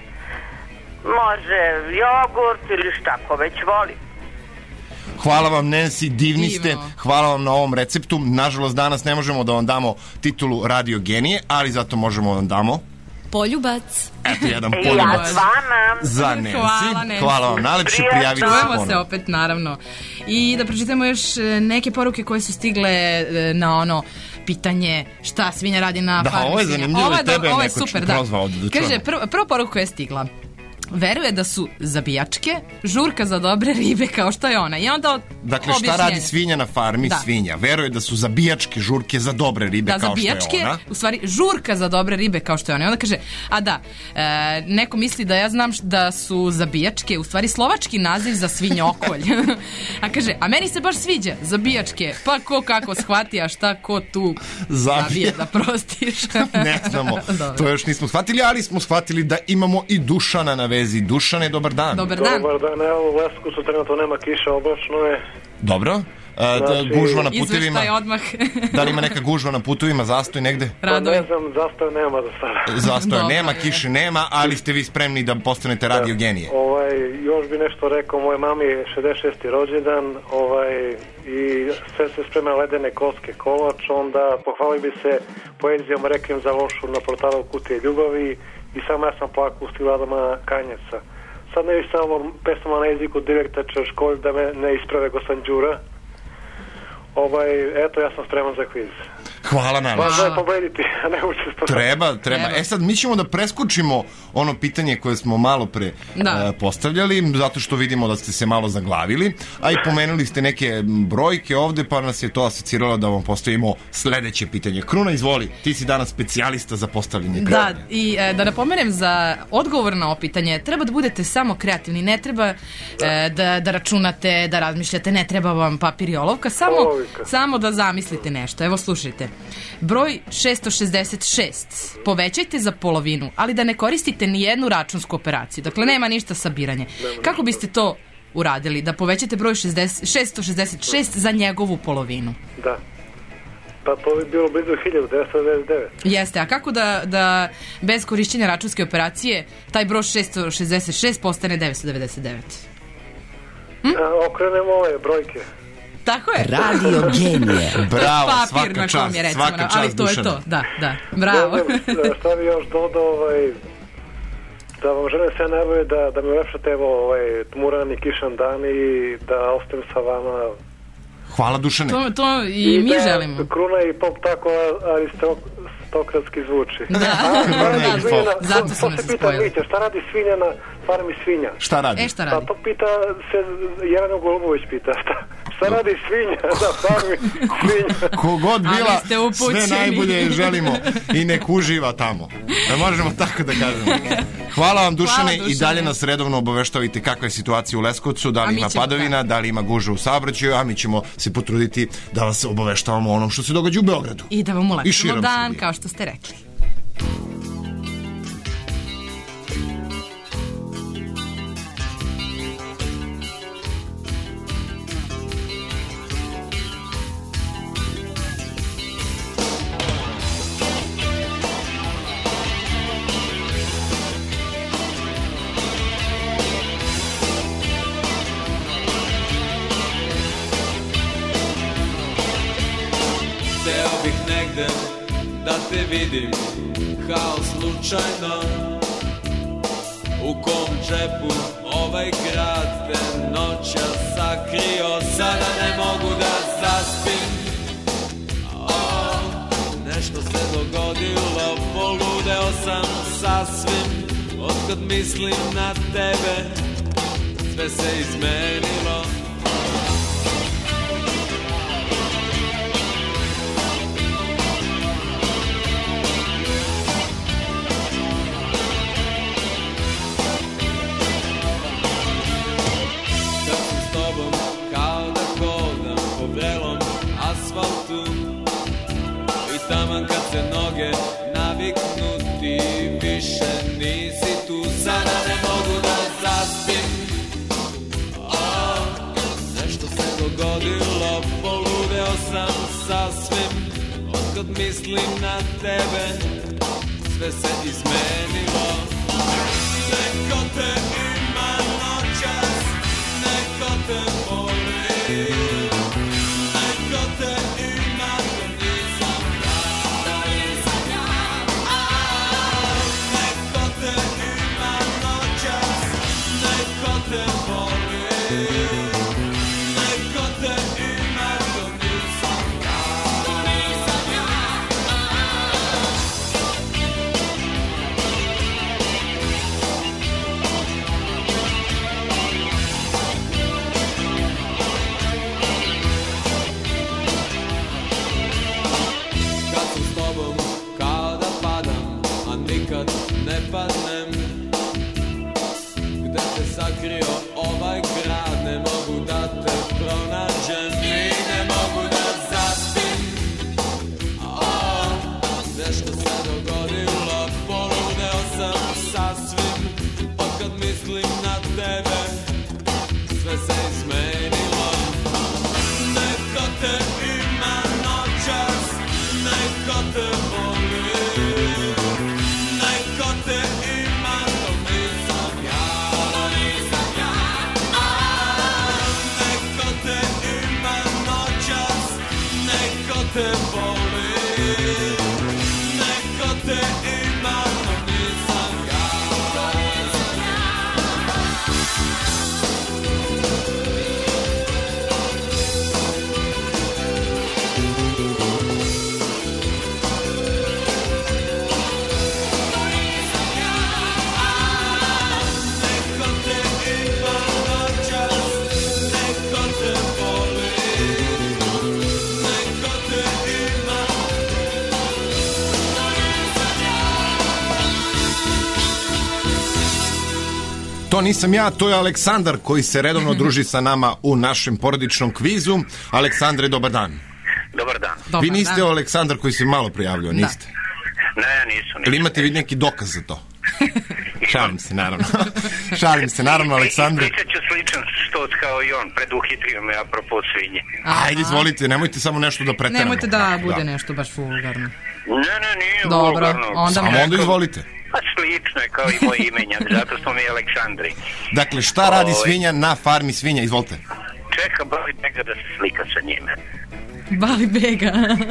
može jogurt ili šta ko već voli. Hvala vam, Nancy, divni ste. Divno. Hvala vam na ovom receptu. Nažalost, danas ne možemo da vam damo titulu Radio Genije, ali zato možemo da vam damo Poljubac. eto jedan I ja poljubac s vama. za Nancy. Hvala, Nancy. Hvala vam, najlepše, Prijatno. prijavite se Čujemo se ponovo. opet, naravno. I da pročitamo još e, neke poruke koje su stigle e, na ono pitanje šta svinja radi na Da, farmi ovo je svinja. zanimljivo, Ovo i tebe je ovo je neko super, prozvao da. ovde da Kaže, čujemo. prva, prva poruka koja je stigla. Veruje da su zabijačke, žurka za dobre ribe kao što je ona. I onda Dakle, šta objašnjenje. radi svinja na farmi? Da. Svinja. Veruje da su zabijačke žurke za dobre ribe Da, kao što zabijačke, je ona. u stvari žurka za dobre ribe kao što je ona. I onda kaže, a da, e, neko misli da ja znam š- da su zabijačke, u stvari slovački naziv za svinjokolj. A kaže, a meni se baš sviđa zabijačke, pa ko kako shvati, a šta ko tu Zabija. zabije, da prostiš. Ne znamo, Dobro. to još nismo shvatili, ali smo shvatili da imamo i Dušana na vezi. Dušane, dobar dan. Dobar dan. Dobar dan, evo u Leskovcu trenutno nema kiša, oblačno je. Dobro. A, da, Znači, gužva na putevima. Izveštaj odmah. Da li ima neka gužva na putovima, zastoj negde? Pa ne znam, zastoja nema za sada. Zastoja Dobro, nema, je. kiše nema, ali ste vi spremni da postanete radio genije. Ovaj, još bi nešto rekao, moje mami je šezdeset šesti rođendan, ovaj, i sve se sprema ledene kocke kolač, onda pohvalio bi se poezijom Rekiem za lošu na portalu Kutije ljubavi i samo ja sam plakao u stiladama Kanjeca. Sad ne viš samo pesama na jeziku direktača školi da me ne isprave Gosan Đura. Ovaj, eto, ja sam spreman za kviz. Hvala nam. Važno je pobediti, a ne učestvovati. Treba, treba. E sad, mi ćemo da preskočimo ono pitanje koje smo malo pre Da. uh, postavljali, zato što vidimo da ste se malo zaglavili, a i pomenuli ste neke brojke ovde, pa nas je to asociralo da vam postavimo sledeće pitanje. Kruna, izvoli, ti si danas specijalista za postavljanje Da, pitanja. i e, da napomenem za odgovor na ovo pitanje, treba da budete samo kreativni, ne treba e, da, da računate, da razmišljate, ne treba vam papir i olovka, samo, Olovka. samo da zamislite nešto. Evo, slušajte. Broj šesto šezdeset šest povećajte za polovinu, ali da ne koristite ni jednu računsku operaciju. Dakle, nema ništa sabiranje. Kako biste to uradili? Da povećate broj šesto šezdeset šest za njegovu polovinu. Da. Pa to bi bilo blizu hiljadu devetsto devedeset devet. Jeste, a kako da, da bez korišćenja računske operacije taj broj šesto šezdeset šest postane devetsto devedeset devet? Hm? A, okrenemo ove brojke. Tako je. Radio genije. Bravo, Papir svaka na kom čast, je, recimo, svaka čast, ali to je Dušane. to, da, da, bravo. Ne znam, šta bi još dodao, ovaj, da vam želim sve najbolje, da, da mi ulepšate evo, ovaj, tmuran i kišan dan i da ostajem sa vama. Hvala, Dušane. To, to i mi da želimo. Kruna i pop tako aristokratski zvuči. Da, da, da, zato to, sam to nas se pita spojila. Vića, šta radi svinja na farmi svinja? Šta radi? E, šta radi? Pa to pita se Jelena Golubović pita, šta, šta radi svinja na farmi svinja? Kogod bila, Ali ste upućeni. sve najbolje želimo i nek uživa tamo. Da možemo tako da kažemo. Hvala vam, Dušane, Hvala, i Dušane. dalje nas redovno obaveštavite kakva je situacija u Leskovcu, da A li mi ima ćemo, padovina, da li ima gužve u saobraćaju, a mi ćemo se potruditi da vas obaveštavamo o onom što se događa u Beogradu. I da vam I ulepšamo širom dan, Srbije. kao što ste rekli. Hteo bih negde da te vidim kao slučajno. U kom džepu ovaj grad te noća sakrio. Sada ne mogu da zaspim. O, nešto se dogodilo, poludeo sam sasvim. Otkad mislim na tebe, sve se izmenilo. Taman kad se noge naviknu ti više nisi tu. Sada ne mogu da zaspim. O, nešto se dogodilo, poludeo sam sasvim. Otkad mislim na tebe, sve se izmenilo. Neko te ima noćas, neko te voli. Neko te ima, to nisam ja. Neko te ima noćas, neko te voli. Neko te ima, to nisam ja. To nisam ja. Kad sam s tobom kao da padam, a nikad ne padnem. Gde te sakrio ovaj grad, ne mogu da te pronađem i ne mogu da zaspim. O, nešto se dogodilo, poludeo sam sasvim. Otkad mislim na tebe, sve se izmenilo. Neko voli, neko te ima, to nisam ja. Neko te ima noćas, neko te voli, neko te ima, to nisam ja. To nisam ja, to je Aleksandar koji se redovno druži sa nama u našem porodičnom kvizu. Aleksandre, dobar dan. Dobar dan. Vi niste Aleksandar koji se malo prijavljao, niste? Ne, nisu, nisu. Ili imate vi neki dokaz za to? Šalim se, naravno. Šalim se, naravno, Aleksandre. Pričat ću sličan štoc kao i on, preduhitrio me apropo svinje. Ajde, izvolite, nemojte samo nešto da preteramo. Nemojte da bude nešto baš vulgarno. Ne, ne, nije Dobro, vulgarno. onda Samo me- onda izvolite. Pa slično je kao i moj imenjak, zato smo mi Aleksandri. Dakle, šta radi Oj. svinja na farmi svinja? Izvolite. Čeka Bali Bega da se slika sa njime. Bali Bega.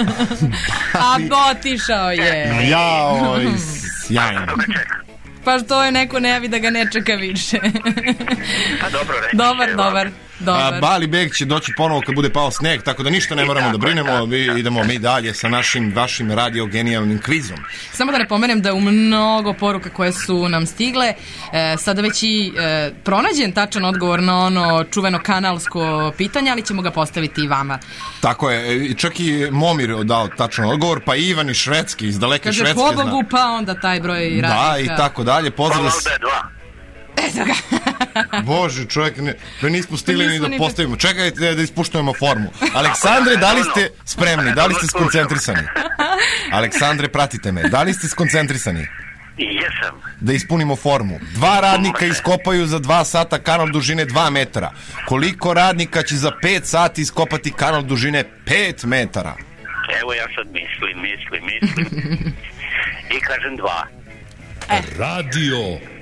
A otišao je. Jaoj, sjajno. Pa što je neko ne javi da ga ne čeka više. Pa dobro, reći Dobar, će dobar, vam. dobar. A, Bali Beg će doći ponovo kad bude pao sneg, tako da ništa ne moramo da brinemo, mi idemo mi dalje sa našim, vašim radio genijalnim kvizom. Samo da napomenem da u mnogo poruka koje su nam stigle, e, sada već i e, pronađen tačan odgovor na ono čuveno kanalsko pitanje, ali ćemo ga postaviti i vama. Tako je, i čak i Momir dao tačan odgovor, pa i Ivan iz Švedske, iz daleke Kaže, Švedske po Bogu, pa onda taj broj radnika. Da, i tako dalje, pozdrav vas. Eto ga. Bože, čovjek, ne, ne nismo stigli ni Nismo da ni- postavimo. Čekajte da ispuštujemo formu. Aleksandre, da li ste spremni? Da li ste skoncentrisani? Aleksandre, pratite me. Da li ste skoncentrisani? Jesam. Da ispunimo formu. Dva radnika iskopaju za dva sata kanal dužine dva metara. Koliko radnika će za pet sati iskopati kanal dužine pet metara? Evo ja sad mislim, mislim, mislim. I kažem dva. Radio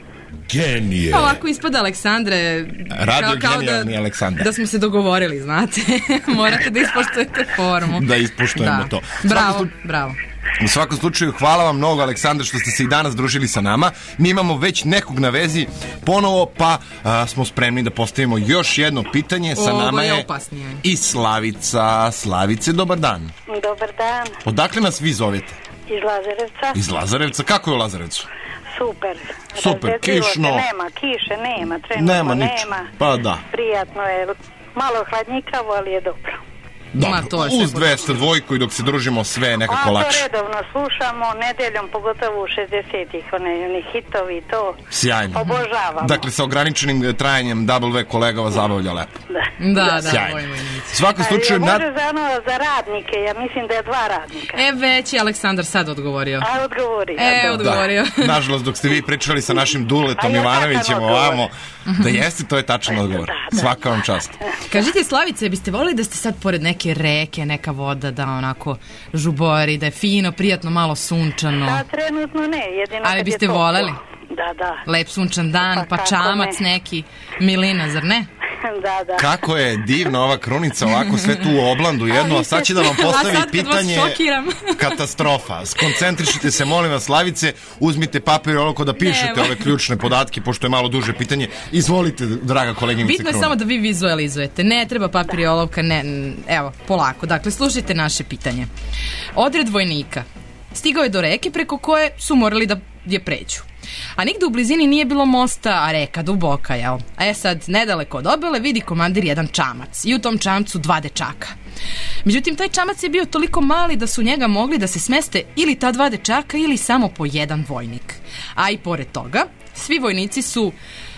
genije. Ovako ispada, Aleksandre, Radio kao, kao genijalni da, Aleksandar. da smo se dogovorili, znate. Morate da ispoštujete formu. Da ispoštujemo Da. to. Bravo, Svako bravo. U svakom slučaju, hvala vam mnogo, Aleksandar, što ste se i danas družili sa nama. Mi imamo već nekog na vezi ponovo, pa a, smo spremni da postavimo još jedno pitanje. Sa Ovo nama je je opasnije. i Slavica. Slavice, dobar dan. Dobar dan, Odakle nas vi zovete? iz Lazarevca. Iz Lazarevca. Kako je u Lazarevcu? Super. Super, Razvedrilo se, kišno. Nema, kiše nema, trenutno Nema nema. ničega. Pa da. Prijatno je, malo hladnjikavo, ali je dobro. Dobro, to je sve uz dvesta dvojku i dok se družimo sve je nekako A lakše. to redovno slušamo, nedeljom, pogotovo u šezdesetih, one, oni hitovi i to. Sjajno. Obožavamo. Dakle, sa ograničenim trajanjem W V kolega vas zabavlja lepo. Da, da, Sjajno. moj, moj. U svakom Ali slučaju, može nad... za, ono, za radnike, ja mislim da je dva radnika. E, već je Aleksandar sad odgovorio. A odgovori. E, odgovorio. Da, nažalost, dok ste vi pričali sa našim Duletom A ja Ivanovićem tačan odgovor. ovamo, da jeste, to je tačan odgovor. Svaka vam čast. Kažite, Slavice, biste volili da ste sad pored neke reke, neka voda, da onako žubori, da je fino, prijatno, malo sunčano. Da, trenutno ne, jedino Ali kad je biste toplo. voleli? Da, da. Lep sunčan dan, Pa pa kako čamac ne. neki, milina, zar ne? Da, da. Kako je divna ova krunica, ovako sve tu u oblandu jedno, a sad će da vam A postavi sad kad vas pitanje šokiram. katastrofa. Skoncentrišite se, molim vas, Slavice, uzmite papir i olovku da pišete Nema. ove ključne podatke, pošto je malo duže pitanje. Izvolite, draga koleginice Bitno je Kruna. samo da vi vizualizujete. Ne treba papir i olovka, ne, n- evo, polako. Dakle, slušajte naše pitanje. Odred vojnika stigao je do reke preko koje su morali da je pređu. A nigde u blizini nije bilo mosta, a reka duboka, jel? A je sad, nedaleko od obale vidi komandir jedan čamac i u tom čamcu dva dečaka. Međutim, taj čamac je bio toliko mali da su u njega mogli da se smeste ili ta dva dečaka ili samo po jedan vojnik. A i pored toga, svi vojnici su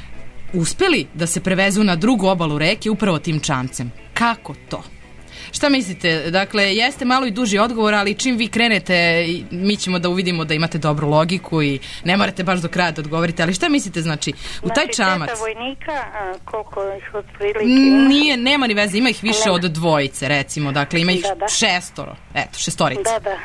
uspeli da se prevezu na drugu obalu reke upravo tim čamcem. Kako to? Šta mislite? Dakle, jeste malo i duži odgovor, ali čim vi krenete, mi ćemo da uvidimo da imate dobru logiku i ne morate baš do kraja da odgovorite, ali šta mislite, znači, u taj Znači, čamac... peta vojnika, a, koliko ih otprilike ima? Nije, nema ni veze, ima ih više Nema. od dvojice, recimo, dakle, ima ih Da, da. šestoro, eto, šestorica. Da, da.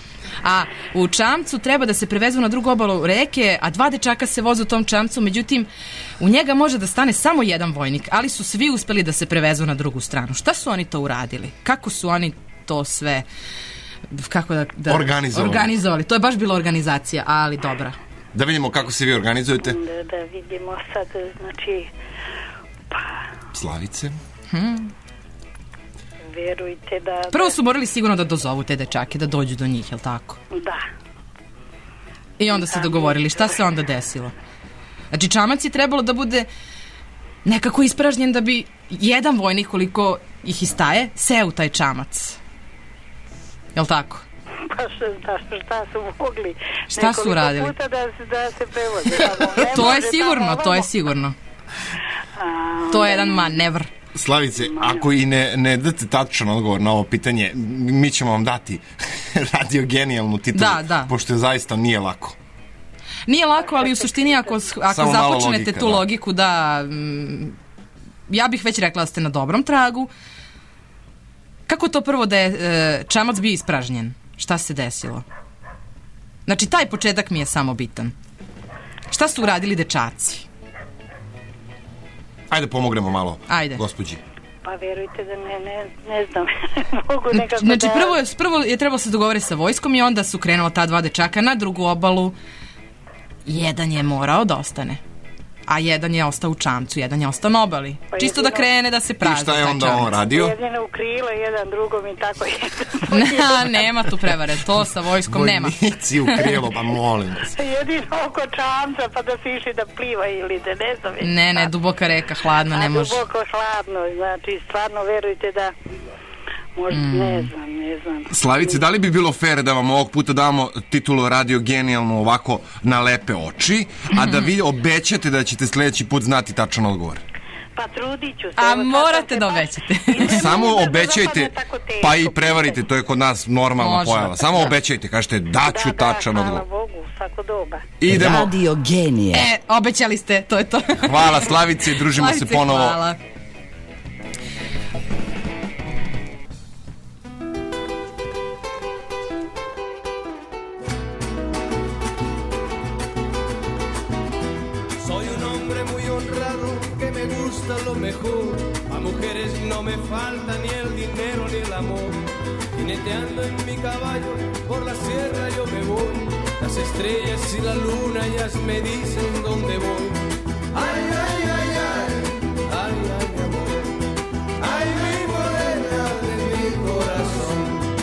A u čamcu treba da se prevezu na drugu obalu reke, a dva dečaka se voze u tom čamcu, međutim, u njega može da stane samo jedan vojnik, ali su svi uspeli da se prevezu na drugu stranu. Šta su oni to uradili? Kako su oni to sve kako da, da Organizovali. organizovali. To je baš bila organizacija, ali dobra. Da vidimo kako se vi organizujete. Da, da vidimo sad, znači, pa, Slavice. Hmm. verujte da... Prvo su morali sigurno da dozovu te dečake, da dođu do njih, jel tako? Da. I onda se dogovorili. Šta se onda desilo? Znači, čamac je trebalo da bude nekako ispražnjen da bi jedan vojnik, koliko ih istaje, seo u taj čamac. Jel tako? Pa šta, šta, šta su mogli? Šta su Nekoliko radili? puta da, se- da se prevoze. To je sigurno, to je sigurno. To je jedan manevr. Slavice, ako i ne, ne date tačan odgovor na ovo pitanje, mi ćemo vam dati radio genijalnu titulu, Da, da. pošto zaista nije lako. Nije lako, ali u suštini ako, ako Samo malo započnete logike, tu da. logiku da... mm, ja bih već rekla da ste na dobrom tragu. Kako to prvo da je e, čamac bio ispražnjen? Šta se desilo? Znači, taj početak mi je samo bitan. Šta su uradili dečaci? Ajde pomognemo malo, Ajde. gospođi. Pa verujte da ne, ne, ne znam. Mogu nekako Znači, da... prvo je, prvo je trebalo se dogovoriti sa vojskom i onda su krenula ta dva dečaka na drugu obalu. Jedan je morao da ostane, a jedan je ostao u čamcu, jedan je ostao na obali. Pa Čisto da jedino- krene da se prazni. I šta je taj onda čamac. on radio? Jedino u krilo, jedan drugom i tako Ne, nema tu prevare, to sa vojskom nema. Vojnici u krilo, pa molim vas. jedino oko čamca pa da se išli da pliva ili da ne znam. već Ne, ne, šta. duboka reka, hladno, ne A može. duboko hladno, znači stvarno verujte da možda, Mm. ne znam, ne znam. Slavice, da li bi bilo fair da vam ovog puta damo titulu radio genijalno ovako na lepe oči, a da vi obećate da ćete sljedeći put znati tačan odgovor? Pa trudit ću se. A evo, sad morate sam se da baš- obećate. Samo da obećajte, zapadne tako teško. pa i prevarite, to je kod nas normalna Može. pojava. Samo Da. obećajte, kažete daću Da, da, tačan hvala odgovor. Bogu, svako doba. Idemo. Radio genije. E, obećali ste, to je to. Hvala Slavice, družimo se Slavice, ponovo. hvala. Soy un hombre muy honrado que me gusta lo mejor. A mujeres no me falta ni el dinero ni el amor. Jineteando en mi caballo por la sierra yo me voy. Las estrellas y la luna ellas me dicen dónde voy. Ay, ay, ay, ay, ay, ay, mi amor. Ay, mi morena de mi corazón.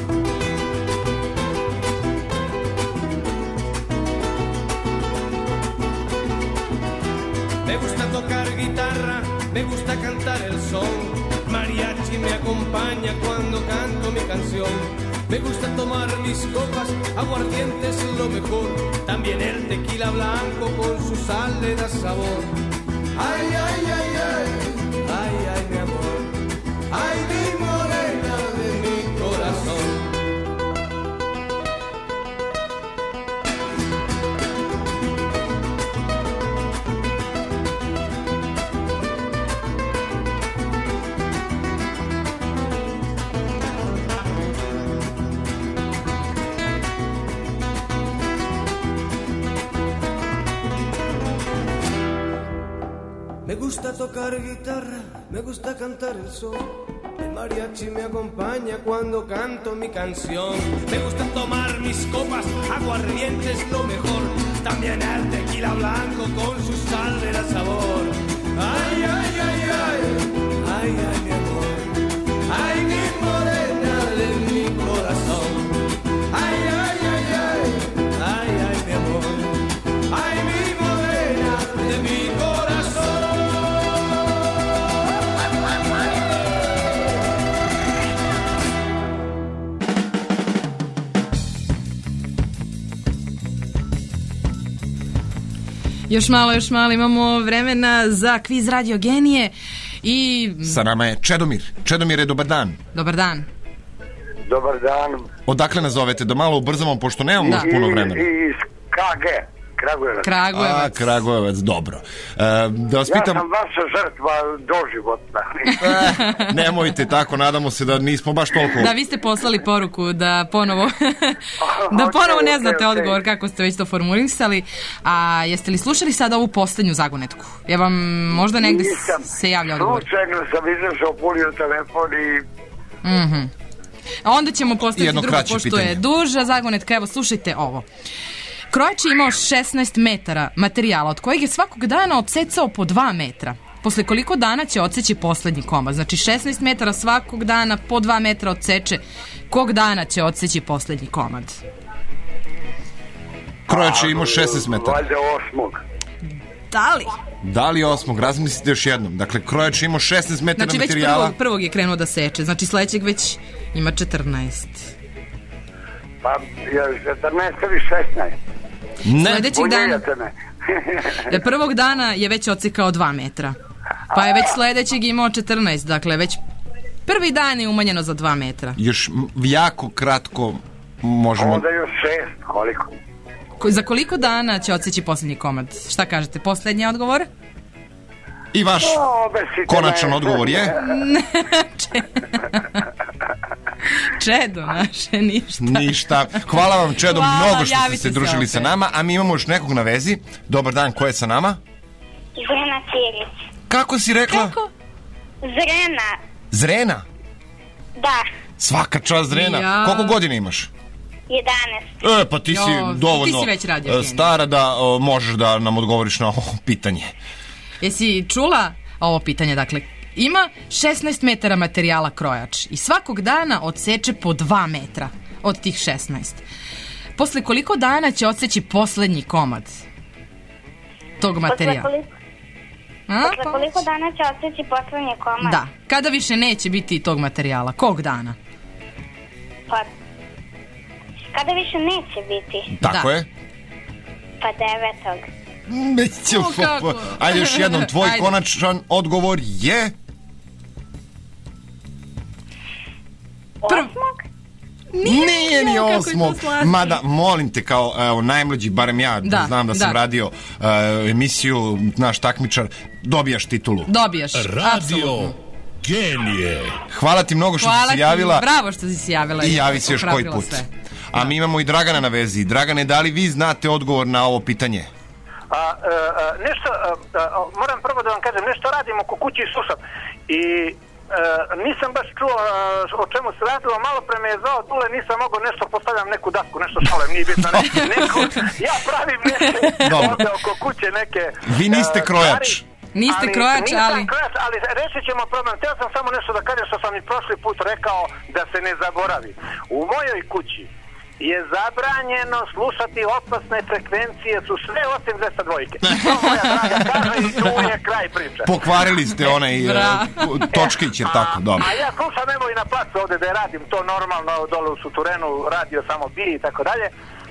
Me gusta tocar guitarra, me gusta cantar el son. Mariachi me acompaña cuando canto mi canción. Me gusta tomar mis copas, aguardiente es lo mejor. También el tequila blanco con su sal le da sabor. Ay, ay, ay, ay, ay, ay, mi amor. Ay, mi morena de mi corazón. Me gusta tocar guitarra, me gusta cantar el sol. El mariachi me acompaña cuando canto mi canción. Me gusta tomar mis copas, aguardiente es lo mejor. También el tequila blanco con su sal le da sabor. Ay, ay, ay, ay, ay, ay, mi amor. Ay, mi morena de mi corazón. Ay, ay, ay, ay, ay, ay, mi amor. Ay, mi morena de mi corazón. Još malo, još malo, imamo vremena za kviz Radio genije i... Sa nama je Čedomir. Čedomire, dobar dan. Dobar dan. Dobar dan. Odakle nas zovete? Da malo ubrzamo, pošto nemamo Da. puno vremena. Iz K G, Kragujevac. Kragujevac. A, Kragujevac, dobro. E, da vas Ja pitam... sam vaša žrtva doživotna. Nemojte tako, nadamo se da nismo baš toliko... Da, vi ste poslali poruku da ponovo da ponovo ne znate ok, ok. odgovor kako ste već to formulisali. A jeste li slušali sada ovu poslednju zagonetku? Je vam možda negde Nisam. se javlja odgovor? Slučajno sam izašao, punio telefon i Mhm. A onda ćemo postaviti Jedno drugo, kraće pošto pitanje. je duža zagonetka. Evo, slušajte ovo. Krojač je imao šesnaest metara materijala, od kojeg je svakog dana odsecao po dva metra. Posle koliko dana će odseći poslednji komad? Znači šesnaest metara svakog dana, po dva metra odseče. Kog dana će odseći poslednji komad? Krojač je imao šesnaest metara. Valjda osmog. Da li? Da li osmog? Razmislite još jednom. Dakle, krojač je imao šesnaest metara Znači već materijala. prvog, prvog je krenuo da seče. Znači sledećeg već ima četrnaest. Pa, je četrnaest ili šesnaest. Ne. Sledećeg dana, Uljejate me. prvog dana je već odsekao dva metra. Pa je već sledećeg imao četrnaest. Dakle, već prvi dan je umanjeno za dva metra. Još m- jako kratko možemo... Onda još šest, koliko? Ko- Za koliko dana će odseći poslednji komad? Šta kažete? Poslednji odgovor? I vaš O, besite konačan me. odgovor je... Čedo naše, ništa. Ništa. Hvala vam, Čedo, Hvala, mnogo što ste javite se se družili opet. sa nama, a mi imamo još nekog na vezi. Dobar dan, ko je sa nama? Zrena Cirić. Kako si rekla? Kako? Zrena, Zrena? da, Svaka čast, Zrena. Ja. Koliko godina imaš? jedanaest. E, pa ti si Jo, dovoljno ti si već radio e, genij. stara da o, možeš da nam odgovoriš na ovo pitanje. Jesi čula ovo pitanje? Dakle, ima šesnaest metara materijala krojač i svakog dana odseče po dva metra od tih šesnaest. Posle koliko dana će odseći poslednji komad tog materijala? Posle koliko, A? posle koliko dana će odseći poslednji komad? Da, kada više neće biti tog materijala? Kog dana? Pa, kada više neće biti? Tako Da. je? Pa devetog. Neće, O, kako? Ajde još jednom, tvoj Ajde. konačan odgovor je... Osmog? Nije ni jao, kako je to osmog. slatko. Mada, molim te, kao evo, najmlađi, barem ja, Da, znam da sam da. radio uh, emisiju Naš takmičar, dobijaš titulu. Dobijaš, Radio apsolutno. Genije. Hvala ti mnogo što Hvala si se ti, javila bravo što si se javila. i javi se još koji Pratila put. sve. A mi imamo i Dragana na vezi. Dragane, da li vi znate odgovor na ovo pitanje? A, a, a, nešto, a, a, moram prvo da vam kažem, nešto radim oko kući i slušam. I a, nisam baš čuo a, o čemu se radilo, malo pre me je zvao Dule, nisam mogao nešto, postavljam neku dasku, nešto šalem, nije bitno, ne, neku, ja pravim neke ovde oko kuće, neke... Vi niste a, krojač. stvari, Niste krojač, nisam ali... krojač, ali rešit ćemo problem. Teo sam samo nešto da kažem što sam i prošli put rekao, da se ne zaboravi. U mojoj kući je zabranjeno slušati opasne frekvencije, su sve osim dvesta dvojke. To moja draga kaže i tu je kraj priče. Pokvarili ste onaj uh, točkić, jer tako, dobro. A ja slušam evo i na placu ovde da radim to normalno, dole u Suturenu, radio samo bi i tako dalje.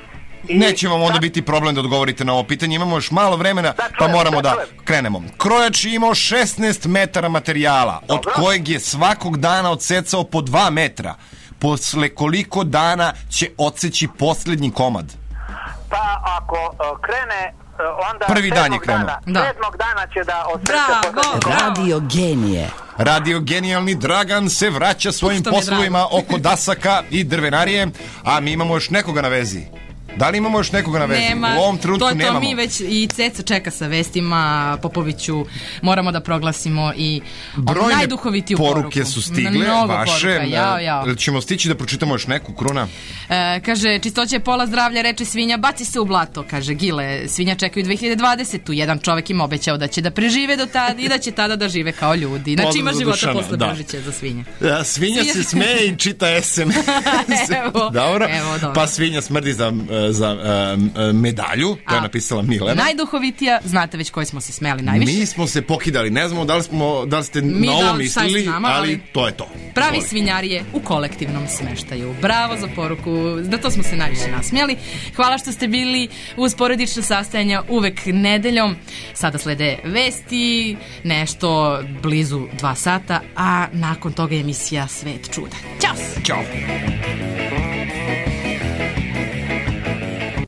Neće vam onda biti problem da odgovorite na ovo pitanje. Imamo još malo vremena, pa moramo da krenemo. Krojač je imao šesnaest metara materijala, od kojeg je svakog dana odsecao po dva metra. Posle koliko dana će odseći poslednji komad? Pa ako uh, krene, uh, onda Prvi dan je sedmog krenuo. dana, Da. sedmog dana će da odseče Bravo, poslednji. Radio genije. Radio genijalni Dragan se vraća svojim Što mi je poslovima oko dasaka i drvenarije, a mi imamo još nekoga na vezi. Da li imamo još nekoga na vezi? Nema, U ovom trenutku to je to, nemamo. mi već i Ceca čeka sa vestima, Popoviću, moramo da proglasimo i Brojne najduhovitiju poruke poruku. su stigle, Mnogo vaše. poruka, jao, jao. Jel ćemo stići da pročitamo još neku, Kruna? E, kaže, čistoća je pola zdravlja, reče svinja, baci se u blato, kaže Gile, svinja čekaju dve hiljade dvadesetu. Jedan čovek im obećao da će da prežive do tada i da će tada da žive kao ljudi. Znači ima Pozdrav za života Dušana, posle da. Božića za svinje. Ja, svinja se smeje i čita es em es. Evo, Dobro. evo, dobro. Pa svinja smrdi za, za um, medalju, to je A, napisala Milena. Najduhovitija, znate već koji smo se smeli najviše. Mi smo se pokidali, ne znamo da li, smo, da li ste Mi na da ovo li šta je s mislili, nama, ali ali- to je to. Pravi Izvoli. svinjar je u kolektivnom smeštaju. Bravo za poruku, da to smo se najviše nasmijali. Hvala što ste bili uz porodično sastajanja uvek nedeljom. Sada slede vesti, nešto blizu dva sata, a nakon toga je emisija Svet čuda. Ćao! Ćao!